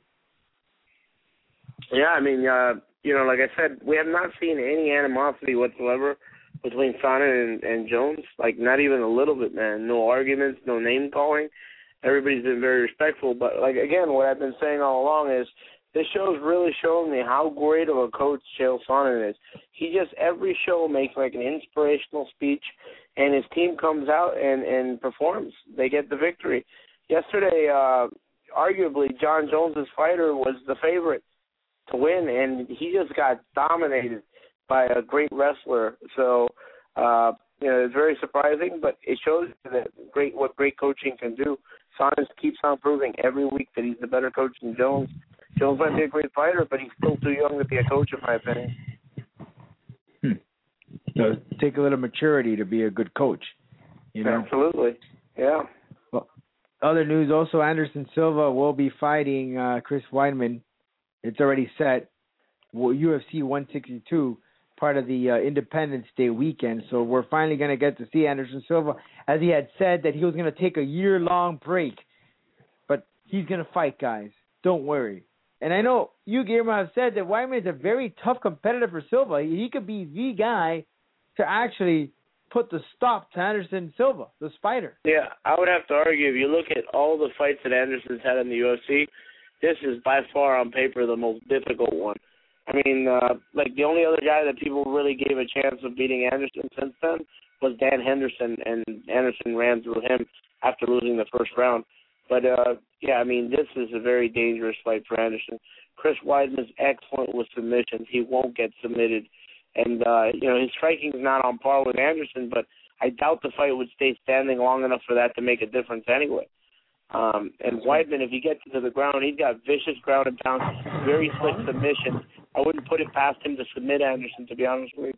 Yeah, I mean, uh, you know, like I said, we have not seen any animosity whatsoever between Sonnen and, and Jones. Like, not even a little bit, man. No arguments, no name calling. Everybody's been very respectful. But, like, again, what I've been saying all along is this show's really showing me how great of a coach Chael Sonnen is. He just, every show makes, like, an inspirational speech, and his team comes out and, and performs. They get the victory. Yesterday, uh, arguably, John Jones's fighter was the favorite to win, and he just got dominated by a great wrestler. So, uh, you know, it's very surprising, but it shows that great what great coaching can do. Sonnen keeps on proving every week that he's the better coach than Jones. Jones might be a great fighter, but he's still too young to be a coach, in my opinion. Hmm. So take a little maturity to be a good coach. You know? Absolutely, yeah. Well, other news also, Anderson Silva will be fighting uh, Chris Weidman. It's already set. Well, U F C one sixty-two, part of the uh, Independence Day weekend. So we're finally going to get to see Anderson Silva, as he had said that he was going to take a year-long break. But he's going to fight, guys. Don't worry. And I know you, Guillermo, have said that Weidman is a very tough competitor for Silva. He could be the guy to actually put the stop to Anderson Silva, the Spider. Yeah, I would have to argue, if you look at all the fights that Anderson's had in the U F C, this is by far on paper the most difficult one. I mean, uh, like the only other guy that people really gave a chance of beating Anderson since then was Dan Henderson, and Anderson ran through him after losing the first round. But, uh, yeah, I mean, this is a very dangerous fight for Anderson. Chris Weidman's excellent with submissions. He won't get submitted. And, uh, you know, his striking's not on par with Anderson, but I doubt the fight would stay standing long enough for that to make a difference anyway. Um, and Weidman, if he gets to the ground, he's got vicious ground and pound, very slick submissions. I wouldn't put it past him to submit Anderson, to be honest with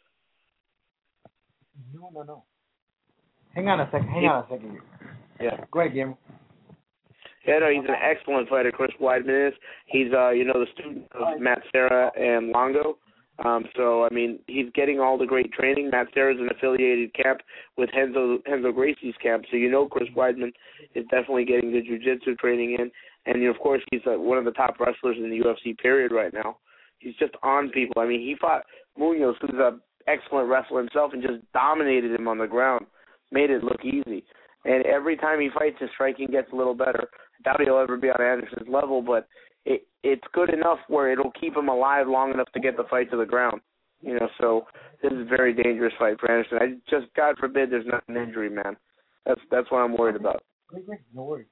you. No, no, no. Hang on a second. Hang on a second. Yeah. Go ahead, Guillermo. Yeah, no, he's an excellent fighter, Chris Weidman is. He's, uh, you know, the student of Matt Serra and Longo. Um, so, I mean, he's getting all the great training. Matt Serra's an affiliated camp with Renzo, Renzo Gracie's camp. So, you know, Chris Weidman is definitely getting the jiu-jitsu training in. And, you know, of course, he's uh, one of the top wrestlers in the U F C period right now. he's just on people. I mean, he fought Munoz, who's an excellent wrestler himself, and just dominated him on the ground, made it look easy. And every time he fights, his striking gets a little better. I doubt he'll ever be on Anderson's level, but it, it's good enough where it'll keep him alive long enough to get the fight to the ground. You know, so this is a very dangerous fight for Anderson. I just, God forbid, there's not an injury, man. That's that's what I'm worried about. Great, great. No worries.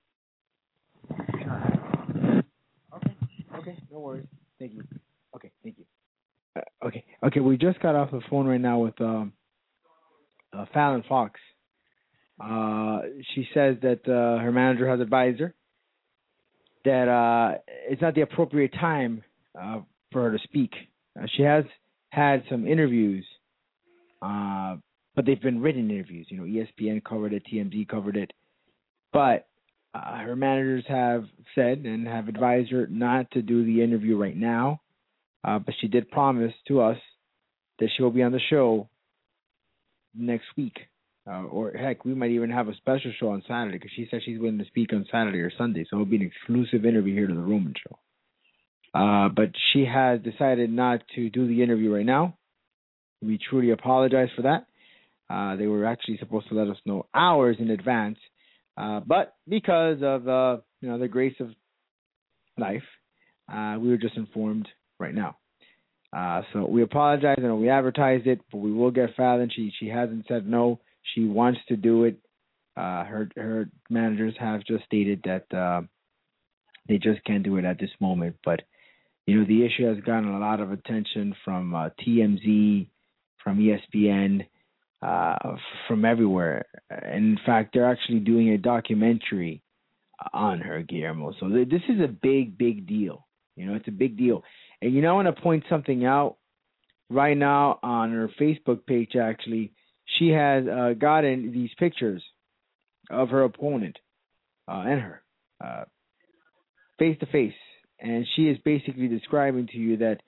Okay, okay, no worries. Thank you. Okay, thank you. Uh, okay, okay. We just got off the phone right now with um, uh, Fallon Fox. Uh, she says that uh, her manager has advised her that uh, it's not the appropriate time uh, for her to speak. Uh, she has had some interviews, uh, but they've been written interviews. You know, E S P N covered it, T M Z covered it, but uh, her managers have said and have advised her not to do the interview right now. Uh, but she did promise to us that she will be on the show next week. Uh, or, heck, we might even have a special show on Saturday because she said she's willing to speak on Saturday or Sunday. So it'll be an exclusive interview here to the Roman Show. Uh, but she has decided not to do the interview right now. We truly apologize for that. Uh, they were actually supposed to let us know hours in advance. Uh, but because of uh, you know the grace of life, uh, we were just informed right now. Uh, so we apologize. I know we advertised it, but we will get Fallon. She she hasn't said no. She wants to do it. Uh, her her managers have just stated that uh, they just can't do it at this moment. But you know the issue has gotten a lot of attention from uh, T M Z, from E S P N, uh, from everywhere. And in fact, they're actually doing a documentary on her, Guillermo. So th- this is a big, big deal. You know, it's a big deal. And you know, I want to point something out right now on her Facebook page. Actually, she has uh, gotten these pictures of her opponent uh, and her uh, face to face, and she is basically describing to you that,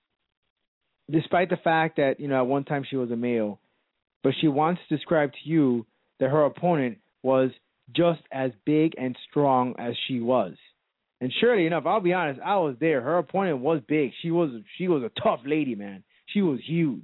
despite the fact that you know at one time she was a male, but she wants to describe to you that her opponent was just as big and strong as she was. And surely enough, I'll be honest, I was there. Her opponent was big. She was she was a tough lady, man. She was huge.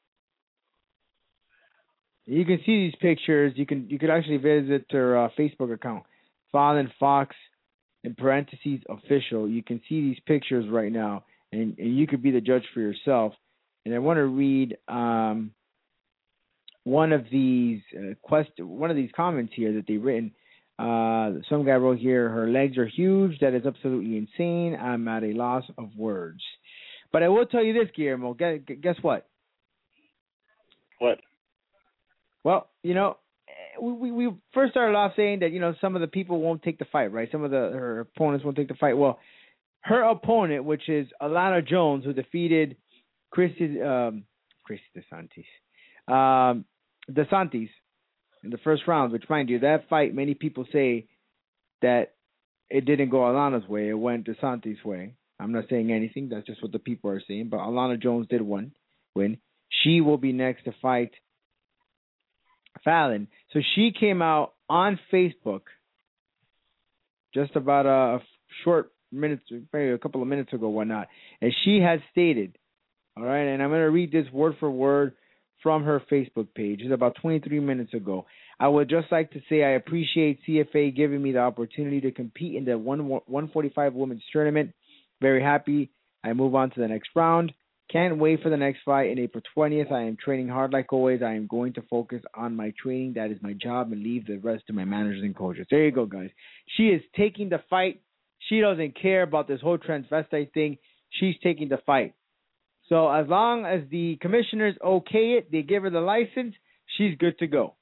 You can see these pictures. You can you could actually visit her uh, Facebook account, Fallon Fox, in parentheses official. You can see these pictures right now, and, and you could be the judge for yourself. And I want to read um, one of these uh, quest one of these comments here that they've written. Uh, some guy wrote here, her legs are huge. That is absolutely insane. I'm at a loss of words. But I will tell you this, Guillermo. Guess, guess what? What? Well, you know, we, we first started off saying that, you know, some of the people won't take the fight, right? Some of the her opponents won't take the fight. Well, her opponent, which is Alana Jones, who defeated Christy, um, Christy DeSantis, um, DeSantis, in the first round, which, mind you, that fight, many people say that it didn't go Alana's way. It went DeSantis' way. I'm not saying anything. That's just what the people are saying. But Alana Jones did win. win. She will be next to fight Fallon. So she came out on Facebook just about a short minutes, maybe a couple of minutes ago, whatnot. And she has stated, all right, and I'm going to read this word for word from her Facebook page. It's about twenty-three minutes ago. I would just like to say I appreciate C F A giving me the opportunity to compete in the one forty-five women's tournament. Very happy. I move on to the next round. Can't wait for the next fight in April twentieth. I am training hard like always. I am going to focus on my training. That is my job, and leave the rest to my managers and coaches. There you go, guys. She is taking the fight. She doesn't care about this whole transvestite thing. She's taking the fight. So as long as the commissioners okay it, they give her the license, she's good to go.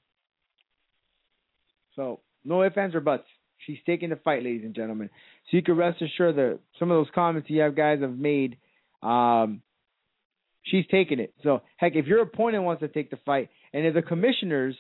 So no ifs, ands, or buts. She's taking the fight, ladies and gentlemen. So you can rest assured that some of those comments you have guys have made, um, she's taking it. So, heck, if your opponent wants to take the fight, and if the commissioners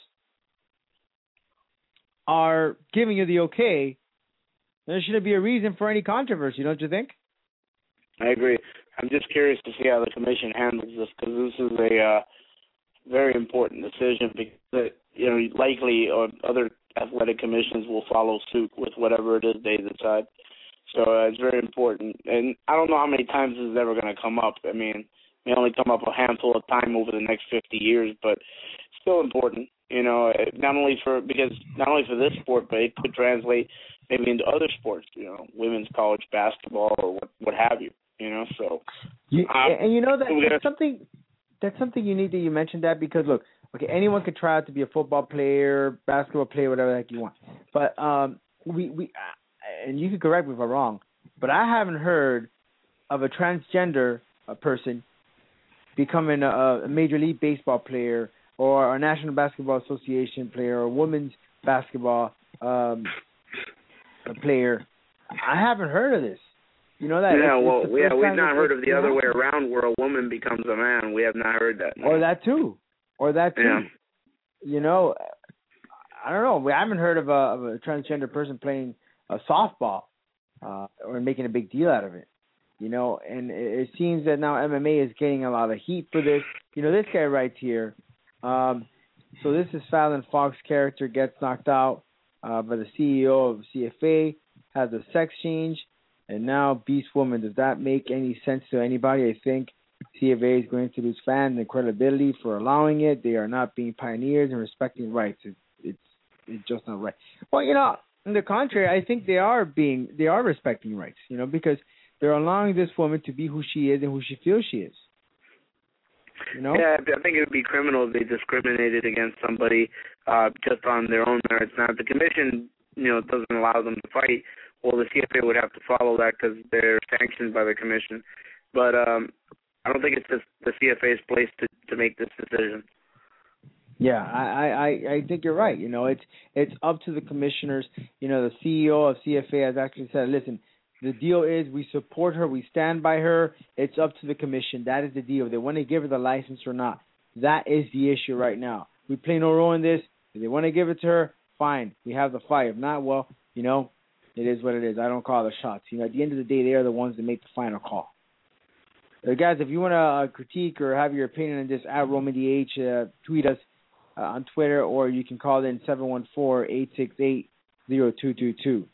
are giving you the okay, there shouldn't be a reason for any controversy, don't you think? I agree. I'm just curious to see how the commission handles this, because this is a uh, very important decision, because, you know, likely or other athletic commissions will follow suit with whatever it is they decide. So uh, it's very important. And I don't know how many times this is ever going to come up. I mean, it may only come up a handful of times over the next fifty years, but still important. You know, not only for because not only for this sport, but it could translate maybe into other sports. You know, women's college basketball or what, what have you. You know, so you, um, and you know that so that's something that's something unique that you mentioned that because look, okay, anyone could try out to be a football player, basketball player, whatever the heck you want, but um, we we and you can correct me if I'm wrong, but I haven't heard of a transgender uh, person becoming a, a major league baseball player or a National Basketball Association player or a women's basketball um, player. I haven't heard of this. You know that? Yeah, it's, well, it's yeah, we've not heard of the other happen. way around where a woman becomes a man. We have not heard that. No. Or that too. Or that too. Yeah. You know, I don't know. We haven't heard of a, of a transgender person playing a softball uh, or making a big deal out of it. You know, and it, it seems that now M M A is getting a lot of heat for this. You know, this guy writes here. Um, so this is Fallon Fox character gets knocked out uh, by the C E O of C F A, has a sex change, and now Beast Woman. Does that make any sense to anybody? I think C F A is going to lose fans and credibility for allowing it. They are not being pioneers and respecting rights. It, it's it's just not right. Well, you know, on the contrary, I think they are being they are respecting rights. You know, because they're allowing this woman to be who she is and who she feels she is. You know? Yeah, I think it would be criminal if they discriminated against somebody uh, just on their own merits. Now, if the commission, you know, doesn't allow them to fight, well, the C F A would have to follow that because they're sanctioned by the commission. But um, I don't think it's just the C F A's place to, to make this decision. Yeah, I, I, I think you're right. You know, it's it's up to the commissioners. You know, the C E O of C F A has actually said, listen, the deal is we support her, we stand by her. It's up to the commission. That is the deal. They want to give her the license or not. That is the issue right now. We play no role in this. If they want to give it to her, fine. We have the fight. If not, well, you know, it is what it is. I don't call the shots. You know, at the end of the day, they are the ones that make the final call. Uh, guys, if you want to uh, critique or have your opinion on this, at Roman D H, uh, tweet us uh, on Twitter, or you can call in seven one four, eight six eight, zero two two two.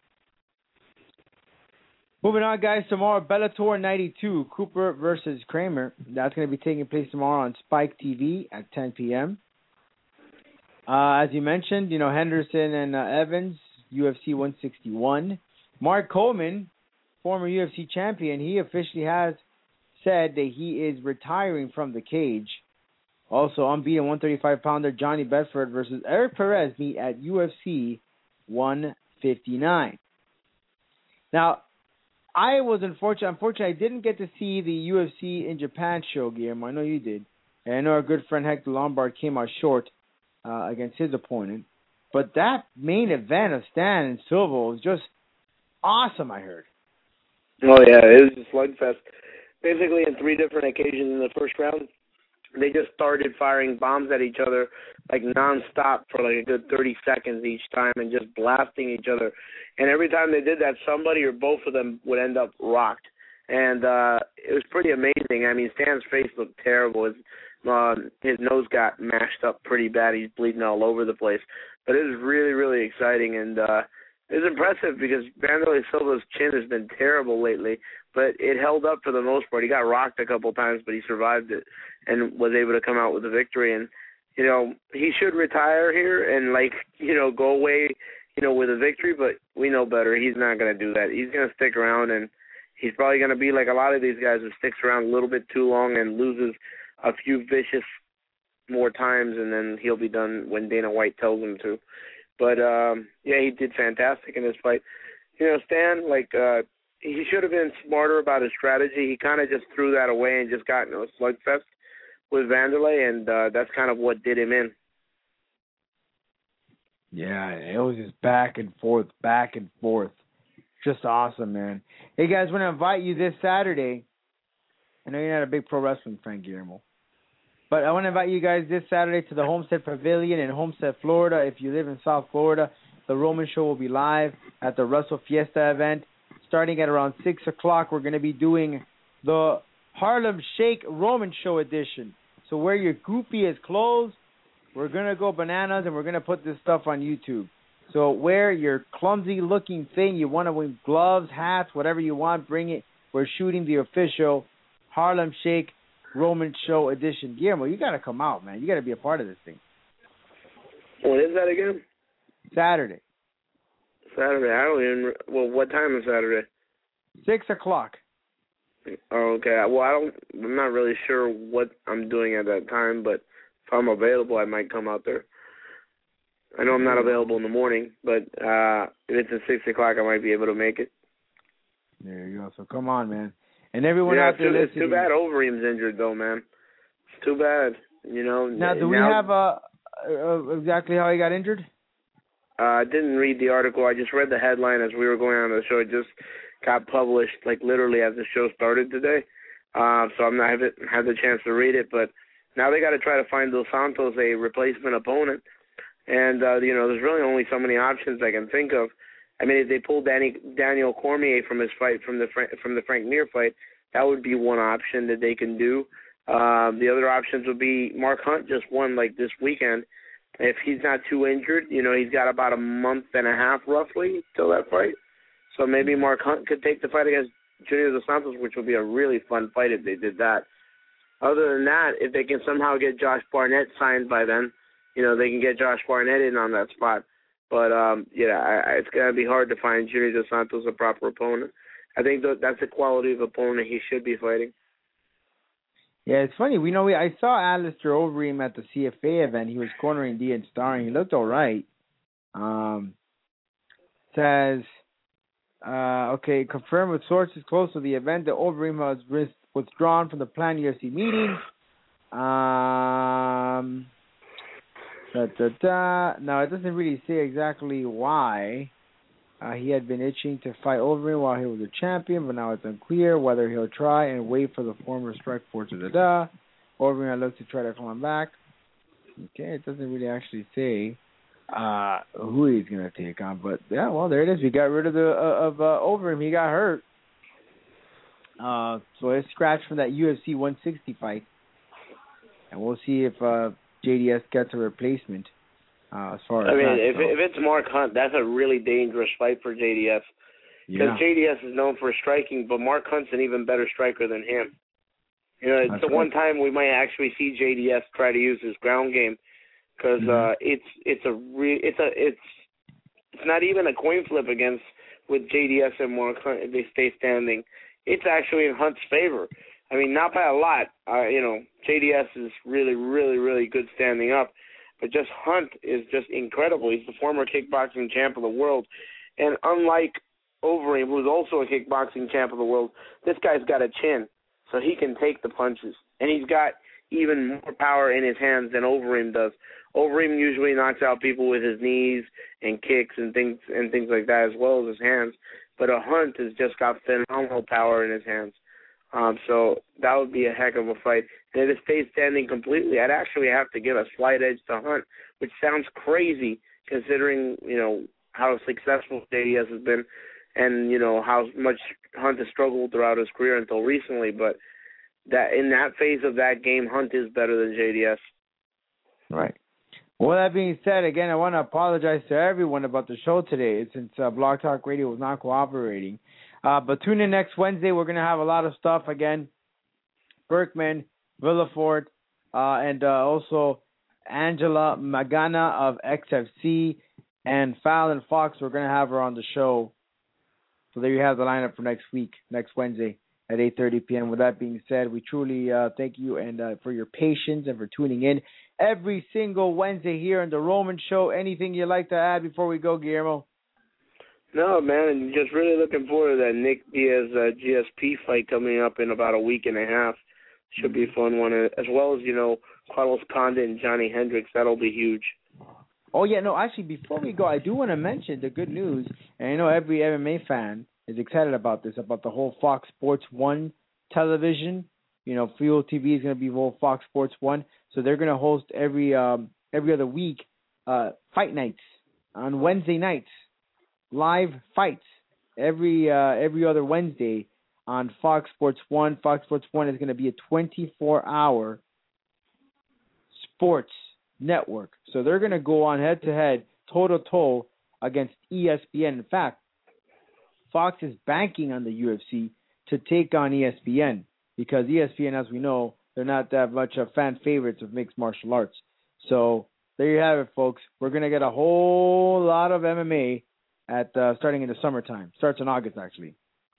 Moving on, guys, tomorrow, Bellator ninety-two, Cooper versus Kramer. That's going to be taking place tomorrow on Spike T V at ten p.m. Uh, as you mentioned, you know, Henderson and uh, Evans, U F C one sixty-one. Mark Coleman, former U F C champion, he officially has said that he is retiring from the cage. Also, unbeaten one thirty-five pounder Johnny Bedford versus Eric Perez meet at U F C one fifty-nine. Now, I was unfortunate. Unfortunately, I didn't get to see the U F C in Japan show, Guillermo. I know you did. And I know our good friend Hector Lombard came out short uh, against his opponent. But that main event of Stan and Silva was just awesome, I heard. Oh, yeah, it was a slugfest. Basically, in three different occasions in the first round, they just started firing bombs at each other like nonstop for like a good thirty seconds each time and just blasting each other. And every time they did that, somebody or both of them would end up rocked. And uh, it was pretty amazing. I mean, Stan's face looked terrible. His, uh, his nose got mashed up pretty bad. He's bleeding all over the place. But it was really, really exciting. And uh, it was impressive because Wanderlei Silva's chin has been terrible lately. But it held up for the most part. He got rocked a couple times, but he survived it and was able to come out with a victory. And, you know, he should retire here and, like, you know, go away, you know, with a victory, but we know better. He's not going to do that. He's going to stick around, and he's probably going to be like a lot of these guys who sticks around a little bit too long and loses a few vicious more times, and then he'll be done when Dana White tells him to. But, um, yeah, he did fantastic in this fight. You know, Stan, like, uh, he should have been smarter about his strategy. He kind of just threw that away and just got into a slugfest with Wanderlei, and uh, that's kind of what did him in. Yeah, it was just back and forth, back and forth. Just awesome, man. Hey, guys, I want to invite you this Saturday. I know you're not a big pro wrestling fan, Guillermo, but I want to invite you guys this Saturday to the Homestead Pavilion in Homestead, Florida. If you live in South Florida, the Roman Show will be live at the Wrestle Fiesta event. Starting at around six o'clock, we're going to be doing the Harlem Shake Roman Show edition. So wear your goofiest clothes. We're going to go bananas, and we're going to put this stuff on YouTube. So wear your clumsy-looking thing. You want to win gloves, hats, whatever you want, bring it. We're shooting the official Harlem Shake Roman Show edition. Guillermo, you got to come out, man. You got to be a part of this thing. What is that again? Saturday. Saturday. I don't even. Well, what time is Saturday? Six o'clock. Oh, okay. Well, I don't. I'm not really sure what I'm doing at that time, but if I'm available, I might come out there. I know I'm not available in the morning, but uh, if it's at six o'clock, I might be able to make it. There you go. So come on, man. And everyone yeah, out there it's too, listening. It's too bad Overeem's injured, though, man. It's too bad. You know. Now, do we now, have uh, uh, exactly how he got injured? Uh, I didn't read the article. I just read the headline as we were going on the show. It just got published, like, literally as the show started today. Uh, so I'm not I haven't had the chance to read it. But now they got to try to find Dos Santos a replacement opponent. And, uh, you know, there's really only so many options I can think of. I mean, if they pulled Danny, Daniel Cormier from his fight, from the from the Frank Mir fight, that would be one option that they can do. Um, the other options would be Mark Hunt just won, like, this weekend. If he's not too injured, you know, he's got about a month and a half roughly till that fight. So maybe Mark Hunt could take the fight against Junior Dos Santos, which would be a really fun fight if they did that. Other than that, if they can somehow get Josh Barnett signed by then, you know, they can get Josh Barnett in on that spot. But, um, yeah, I, I, it's going to be hard to find Junior Dos Santos a proper opponent. I think that that's the quality of opponent he should be fighting. Yeah, it's funny. We know we, I saw Alistair Overeem at the C F A event. He was cornering Dean Starring. He looked all right. Um, says, uh, okay, confirmed with sources close to the event that Overeem was withdrawn from the planned U F C meeting. Um... Da, da, da. Now, it doesn't really say exactly why. Uh, he had been itching to fight Overeem while he was a champion, but now it's unclear whether he'll try and wait for the former Strikeforce. Da, da, da. Overeem looks to try to come back. Okay, it doesn't really actually say uh, who he's going to take on, but yeah, well, there it is. We got rid of the uh, of uh, Overeem. He got hurt. Uh, so it's scratched from that U F C one sixty fight, and we'll see if uh, J D S gets a replacement. Uh, as far as I mean, that, if so. if it's Mark Hunt, that's a really dangerous fight for J D S because Yeah. J D S is known for striking, but Mark Hunt's an even better striker than him. You know, it's That's the right. one time we might actually see J D S try to use his ground game because Mhm. uh, it's it's a re- it's a it's it's not even a coin flip against with J D S and Mark Hunt if they stay standing. It's actually in Hunt's favor. I mean, not by a lot. Uh, you know, J D S is really, really, really good standing up. But just Hunt is just incredible. He's the former kickboxing champ of the world. And unlike Overeem, who's also a kickboxing champ of the world, this guy's got a chin, so he can take the punches. And he's got even more power in his hands than Overeem does. Overeem usually knocks out people with his knees and kicks and things and things like that, as well as his hands. But a Hunt has just got phenomenal power in his hands. Um, so that would be a heck of a fight. And if it stays standing completely, I'd actually have to give a slight edge to Hunt, which sounds crazy considering, you know, how successful J D S has been and, you know, how much Hunt has struggled throughout his career until recently. But that in that phase of that game, Hunt is better than J D S. Right. Well, that being said, again, I want to apologize to everyone about the show today since uh, Blog Talk Radio was not cooperating. Uh, but tune in next Wednesday. We're going to have a lot of stuff again. Berkman, Villafort, uh, and uh, also Angela Magana of X F C and Fallon Fox. We're going to have her on the show. So there you have the lineup for next week, next Wednesday at eight thirty p.m. With that being said, we truly uh, thank you and uh, for your patience and for tuning in every single Wednesday here on The Roman Show. Anything you'd like to add before we go, Guillermo? No, man, just really looking forward to that Nick Diaz uh, G S P fight coming up in about a week and a half. Should be a fun one, as well as, you know, Carlos Condit and Johnny Hendricks. That'll be huge. Oh, yeah, no, actually, before we go, I do want to mention the good news, and I know every M M A fan is excited about this, about the whole Fox Sports one television. You know, Fuel T V is going to be whole Fox Sports one, so they're going to host every um, every other week uh, fight nights on Wednesday nights. Live fights every uh, every other Wednesday on Fox Sports one. Fox Sports one is going to be a twenty-four hour sports network. So they're going to go on head-to-head, toe-to-toe against E S P N. In fact, Fox is banking on the U F C to take on E S P N because E S P N, as we know, they're not that much of fan favorites of mixed martial arts. So there you have it, folks. We're going to get a whole lot of M M A at uh, starting in the summertime. Starts in August, actually.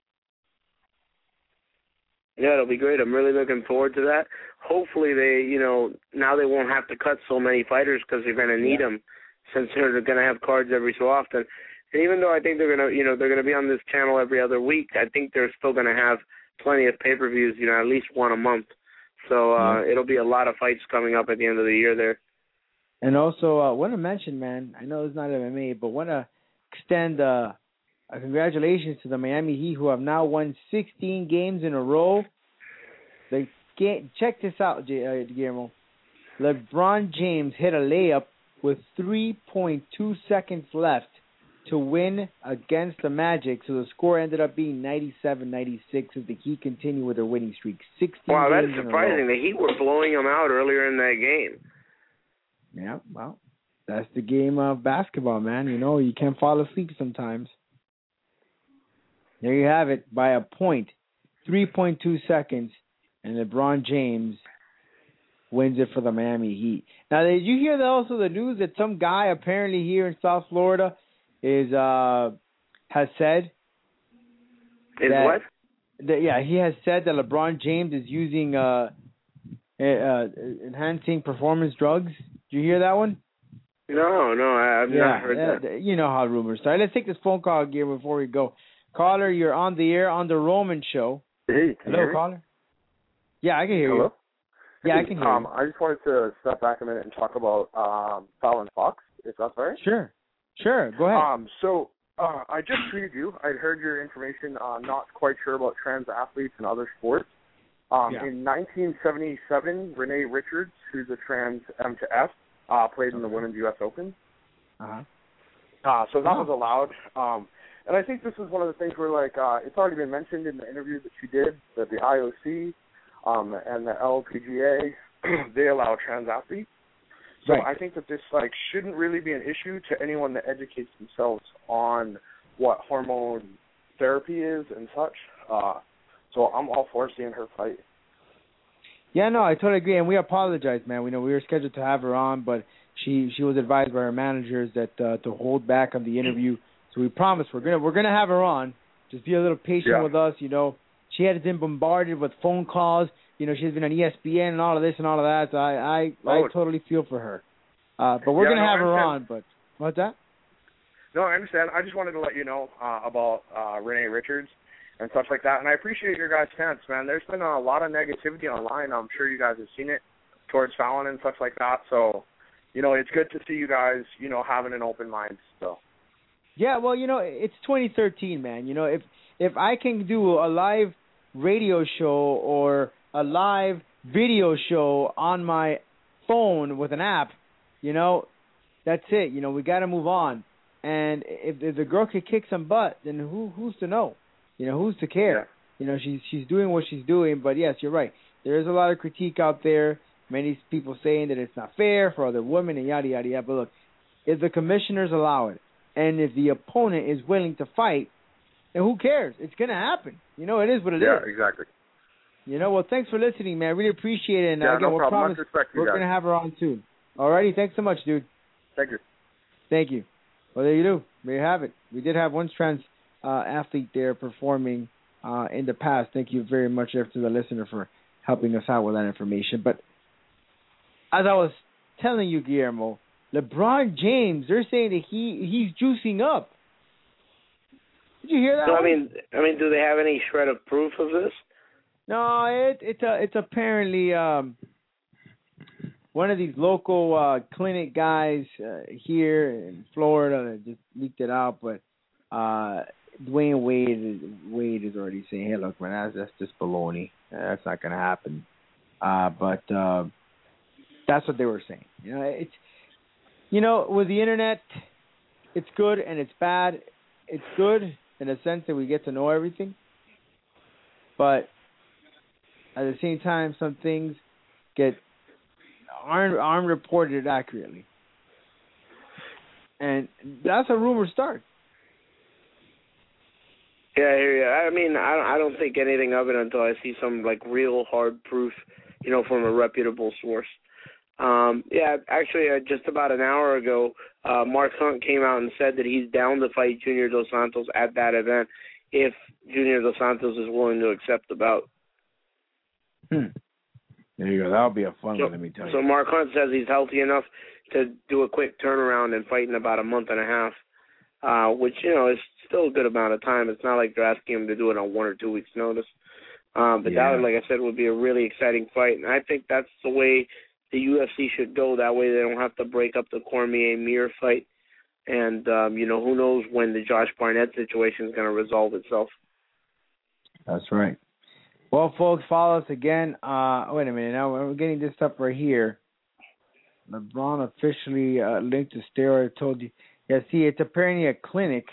Yeah, it'll be great. I'm really looking forward to that. Hopefully they, you know, now they won't have to cut so many fighters because they're going to need yeah. them since they're going to have cards every so often. And even though I think they're going to, you know, they're going to be on this channel every other week, I think they're still going to have plenty of pay-per-views, you know, at least one a month. So uh, yeah. it'll be a lot of fights coming up at the end of the year there. And also, I uh, want to mention, man, I know it's not M M A, but want to extend uh, a congratulations to the Miami Heat, who have now won sixteen games in a row. They can't, check this out, J- uh, Guillermo. LeBron James hit a layup with three point two seconds left to win against the Magic, so the score ended up being ninety-seven ninety-six as the Heat continue with their winning streak. sixteen wow, games that's surprising. The Heat were blowing them out earlier in that game. Yeah, well, that's the game of basketball, man. You know, you can't fall asleep sometimes. There you have it, by a point, three point two seconds, and LeBron James wins it for the Miami Heat. Now, did you hear the, also the news that some guy apparently here in South Florida is uh has said is that, what? That, yeah, he has said that LeBron James is using uh, uh enhancing performance drugs. Did you hear that one? No, no, I've yeah, not heard uh, that. You know how rumors start. Let's take this phone call here before we go. Caller, you're on the air on the Roman Show. Hey, can hello, you hear caller. Me? Yeah, I can hear hello? you. Yeah, I can hear um, you. I just wanted to step back a minute and talk about um, Fallon Fox, if that's all right. Sure. Sure, go ahead. Um, so uh, I just tweeted you. I'd heard your information. Uh, not quite sure about trans athletes and other sports. Um, yeah. In nineteen seventy-seven, Renee Richards, who's a trans M to F, uh, played in the Women's U S Open. Uh-huh. Uh, so that oh. was allowed. Um, and I think this is one of the things where, like, uh, it's already been mentioned in the interview that she did, that the I O C um, and the L P G A, they allow trans athletes. So right. I think that this, like, shouldn't really be an issue to anyone that educates themselves on what hormone therapy is and such. Uh, so I'm all for seeing her fight. Yeah, no, I totally agree, and we apologize, man. We know we were scheduled to have her on, but she she was advised by her managers that uh, to hold back on the interview. So we promise we're gonna we're gonna have her on. Just be a little patient yeah. with us, you know. She had been bombarded with phone calls. You know, she's been on E S P N and all of this and all of that. So I I, oh. I totally feel for her. Uh, but we're yeah, gonna no, have her on. But what's that? No, I understand. I just wanted to let you know uh, about uh, Renee Richards and such like that. And I appreciate your guys' stance, man. There's been a lot of negativity online. I'm sure you guys have seen it towards Fallon and such like that. So, you know, it's good to see you guys, you know, having an open mind still. Yeah, well, you know, it's twenty thirteen, man. You know, if if I can do a live radio show or a live video show on my phone with an app, you know, that's it. You know, we got to move on. And if, if the girl could kick some butt, then who who's to know? You know, who's to care? Yeah. You know, she's she's doing what she's doing. But yes, you're right. There is a lot of critique out there. Many people saying that it's not fair for other women and yada yada yada. But look, if the commissioners allow it, and if the opponent is willing to fight, then who cares? It's gonna happen. You know, it is what it yeah, is. Yeah, exactly. You know, well, thanks for listening, man. I really appreciate it. And yeah, again, no we'll problem. promise Much respect to you we're guys. gonna have her on soon. Alrighty, thanks so much, dude. Thank you. Thank you. Well, there you do. There you have it. We did have one trans uh, athlete there performing uh, in the past. Thank you very much to the listener for helping us out with that information. But as I was telling you, Guillermo, LeBron James, they're saying that he he's juicing up. Did you hear that? So, one? I mean, I mean, do they have any shred of proof of this? No, it it's a, it's apparently um, one of these local uh, clinic guys uh, here in Florida that just leaked it out. But uh, Dwayne Wade Wade is already saying, "Hey, look, man, that's, that's just baloney. That's not going to happen." Uh, but uh, that's what they were saying. You know, it's you know, with the internet, it's good and it's bad. It's good in the sense that we get to know everything, but at the same time, some things get aren't aren't reported accurately. And that's a rumor start. Yeah, I hear you. I mean, I don't, I don't think anything of it until I see some, like, real hard proof, you know, from a reputable source. Um, yeah, actually, uh, just about an hour ago, uh, Mark Hunt came out and said that he's down to fight Junior Dos Santos at that event if Junior Dos Santos is willing to accept the bout. Hmm. There you go. That'll be a fun so, one, let me tell you. So Mark Hunt says he's healthy enough to do a quick turnaround and fight in about a month and a half, uh, which, you know, is still a good amount of time. It's not like they're asking him to do it on one or two weeks' notice. Um, but yeah. that, like I said, would be a really exciting fight. And I think that's the way the U F C should go. That way they don't have to break up the Cormier-Mir fight. And, um, you know, who knows when the Josh Barnett situation is going to resolve itself. That's right. Well, folks, follow us again. Uh, wait a minute. Now we're getting this up right here. LeBron officially uh, linked to steroid. Told you. Yeah, see, it's apparently a clinic,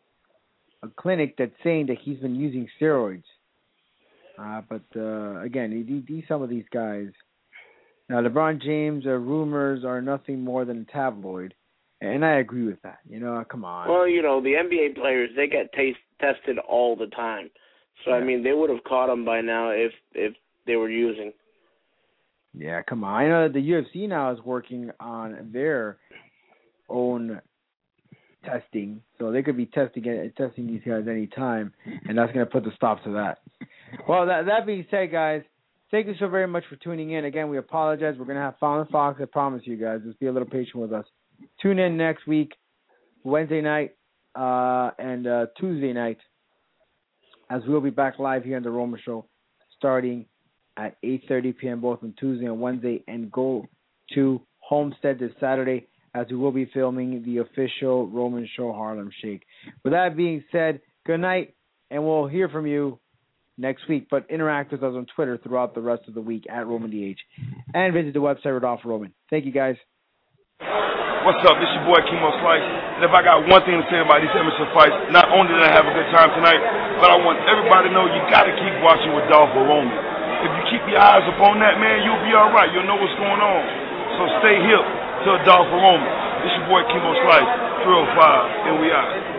a clinic that's saying that he's been using steroids. Uh, but uh, again, these some of these guys. Now, LeBron James, uh, rumors are nothing more than a tabloid, and I agree with that. You know, come on. Well, you know, the N B A players, they get taste, tested all the time. So, yeah. I mean, they would have caught them by now if if they were using. Yeah, come on. I know that the U F C now is working on their own testing, so they could be testing testing these guys any time, and that's going to put the stop to that. Well, that that being said, guys, thank you so very much for tuning in. Again, we apologize. We're going to have Fallon Fox. I promise you guys. Just be a little patient with us. Tune in next week, Wednesday night uh, and uh, Tuesday night, as we'll be back live here on The Roman Show starting at eight thirty p.m. both on Tuesday and Wednesday, and go to Homestead this Saturday as we will be filming the official Roman Show Harlem Shake. With that being said, good night, and we'll hear from you next week. But interact with us on Twitter throughout the rest of the week at RomanDH, and visit the website Rodolfo Roman. Thank you, guys. What's up? This your boy Chemo Slice. And if I got one thing to say about these amateur fights, not only did I have a good time tonight, but I want everybody to know you got to keep watching with Rodolfo Roman. If you keep your eyes upon that, man, you'll be all right. You'll know what's going on. So stay hip to Rodolfo Roman. This your boy Chemo Slice, three oh five, and we out.